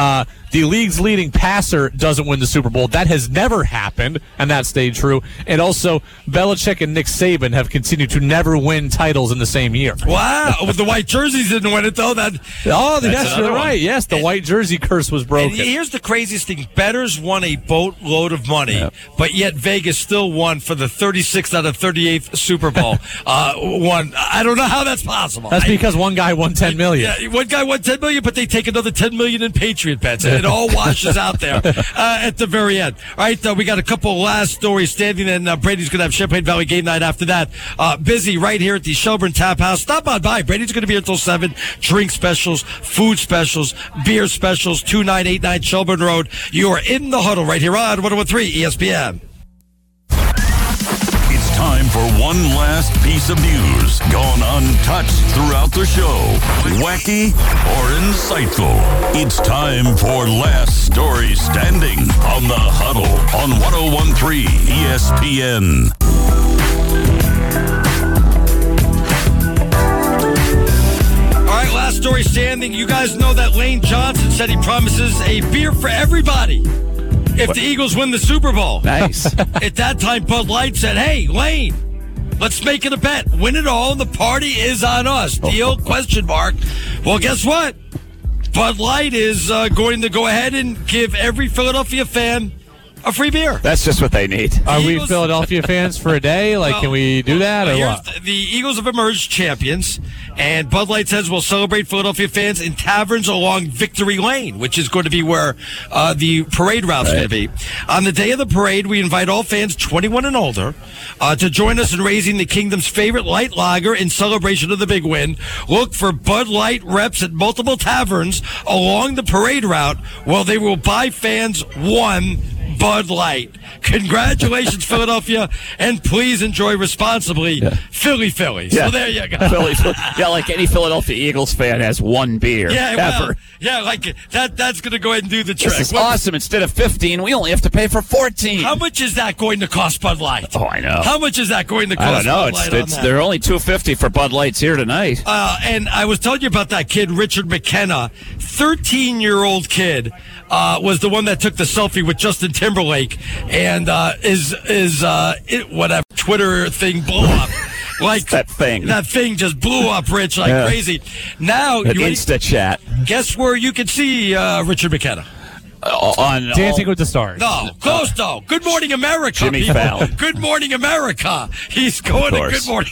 the league's leading passer doesn't win the Super Bowl. That has never happened, and that stayed true. And also, Belichick and Nick Saban have continued to never win titles in the same year. Wow. The white jerseys didn't win it, though. That, oh, that's yes, you're right. One. Yes, the and, white jersey curse was broken. And here's the craziest thing. Bettors won a boatload of money, yep. but yet Vegas still won for the thirty-sixth out of thirty-eighth Super Bowl. uh, one. I don't know how that's possible. That's I, because one guy won ten million dollars. Yeah, one guy won ten million dollars, but they take another ten million dollars in Patriot bets. It all washes out there uh, at the very end. All right, uh, we got a couple last stories standing, and uh, Brady's going to have Champaign Valley game night after that. Uh, busy right here at the Shelburne Tap House. Stop on by. Brady's going to be here until seven. Drink specials, food specials, beer specials, two nine eight nine Shelburne Road. You are in the huddle right here on one oh one three E S P N. It's time for one last piece of news gone untouched throughout the show. Wacky or insightful? It's time for Last Story Standing on the Huddle on one oh one three E S P N. All right, last story standing. You guys know that Lane Johnson said he promises a beer for everybody if the Eagles win the Super Bowl. Nice. At that time, Bud Light said, hey, Lane, let's make it a bet. Win it all, and the party is on us. Deal? Question mark. Well, guess what? Bud Light is uh, going to go ahead and give every Philadelphia fan a free beer. That's just what they need. The Are Eagles, we Philadelphia fans for a day? Like, well, can we do that or what? The Eagles have emerged champions, and Bud Light says we'll celebrate Philadelphia fans in taverns along Victory Lane, which is going to be where uh, the parade route's right. going to be. On the day of the parade, we invite all fans twenty-one and older uh, to join us in raising the Kingdom's favorite light lager in celebration of the big win. Look for Bud Light reps at multiple taverns along the parade route, while they will buy fans one Bud Light. Congratulations, Philadelphia, and please enjoy responsibly. Yeah. Philly, Philly. Yeah. So there you go. Philly, yeah, like any Philadelphia Eagles fan has one beer. Yeah, ever. Well, yeah, like that. That's going to go ahead and do the trick. This is what, awesome. Instead of fifteen, we only have to pay for fourteen. How much is that going to cost Bud Light? Oh, I know. How much is that going to cost? I don't know. Bud It's, Light it's on that? they're only two fifty for Bud Lights here tonight. Uh, and I was telling you about that kid, Richard McKenna, thirteen-year-old kid. Uh, was the one that took the selfie with Justin Timberlake, and uh, is is uh, it, whatever Twitter thing blew up. Like that thing, that thing just blew up, Rich, like yeah. crazy. Now, An you Insta chat. Guess where you can see uh, Richard McKenna? Uh, on Dancing all, with the Stars. No, close though. Good Morning America. Jimmy people. Fallon. Good Morning America. He's going to Good Morning.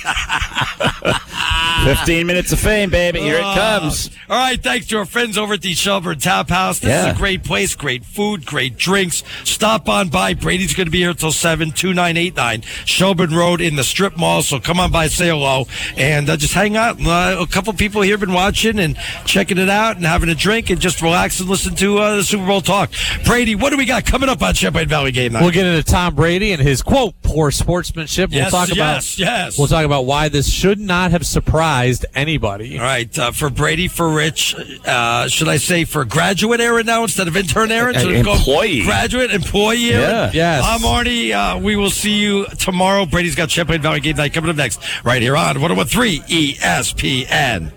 Fifteen minutes of fame, baby. Here uh, it comes. All right, thanks to our friends over at the Shelburne Tap House. This yeah. is a great place, great food, great drinks. Stop on by. Brady's going to be here until seven. Two nine eight nine Shelburne Road in the Strip Mall. So come on by, say hello, and uh, just hang out. Uh, a couple people here have been watching and checking it out and having a drink and just relax and listen to uh, the Super Bowl talk. Brady, what do we got coming up on Champaign Valley Game Night? We'll get into Tom Brady and his quote poor sportsmanship. Yes, we'll talk about yes, yes. We'll talk about why this should not have surprised anybody. All right, uh, for Brady, for Rich, uh, should I say for graduate Aaron now instead of intern Aaron? Uh, employee, graduate employee Aaron. Yeah. Yes. I'm Arnie. Uh, we will see you tomorrow. Brady's got Champaign Valley Game Night coming up next, right here on one oh one three E S P N.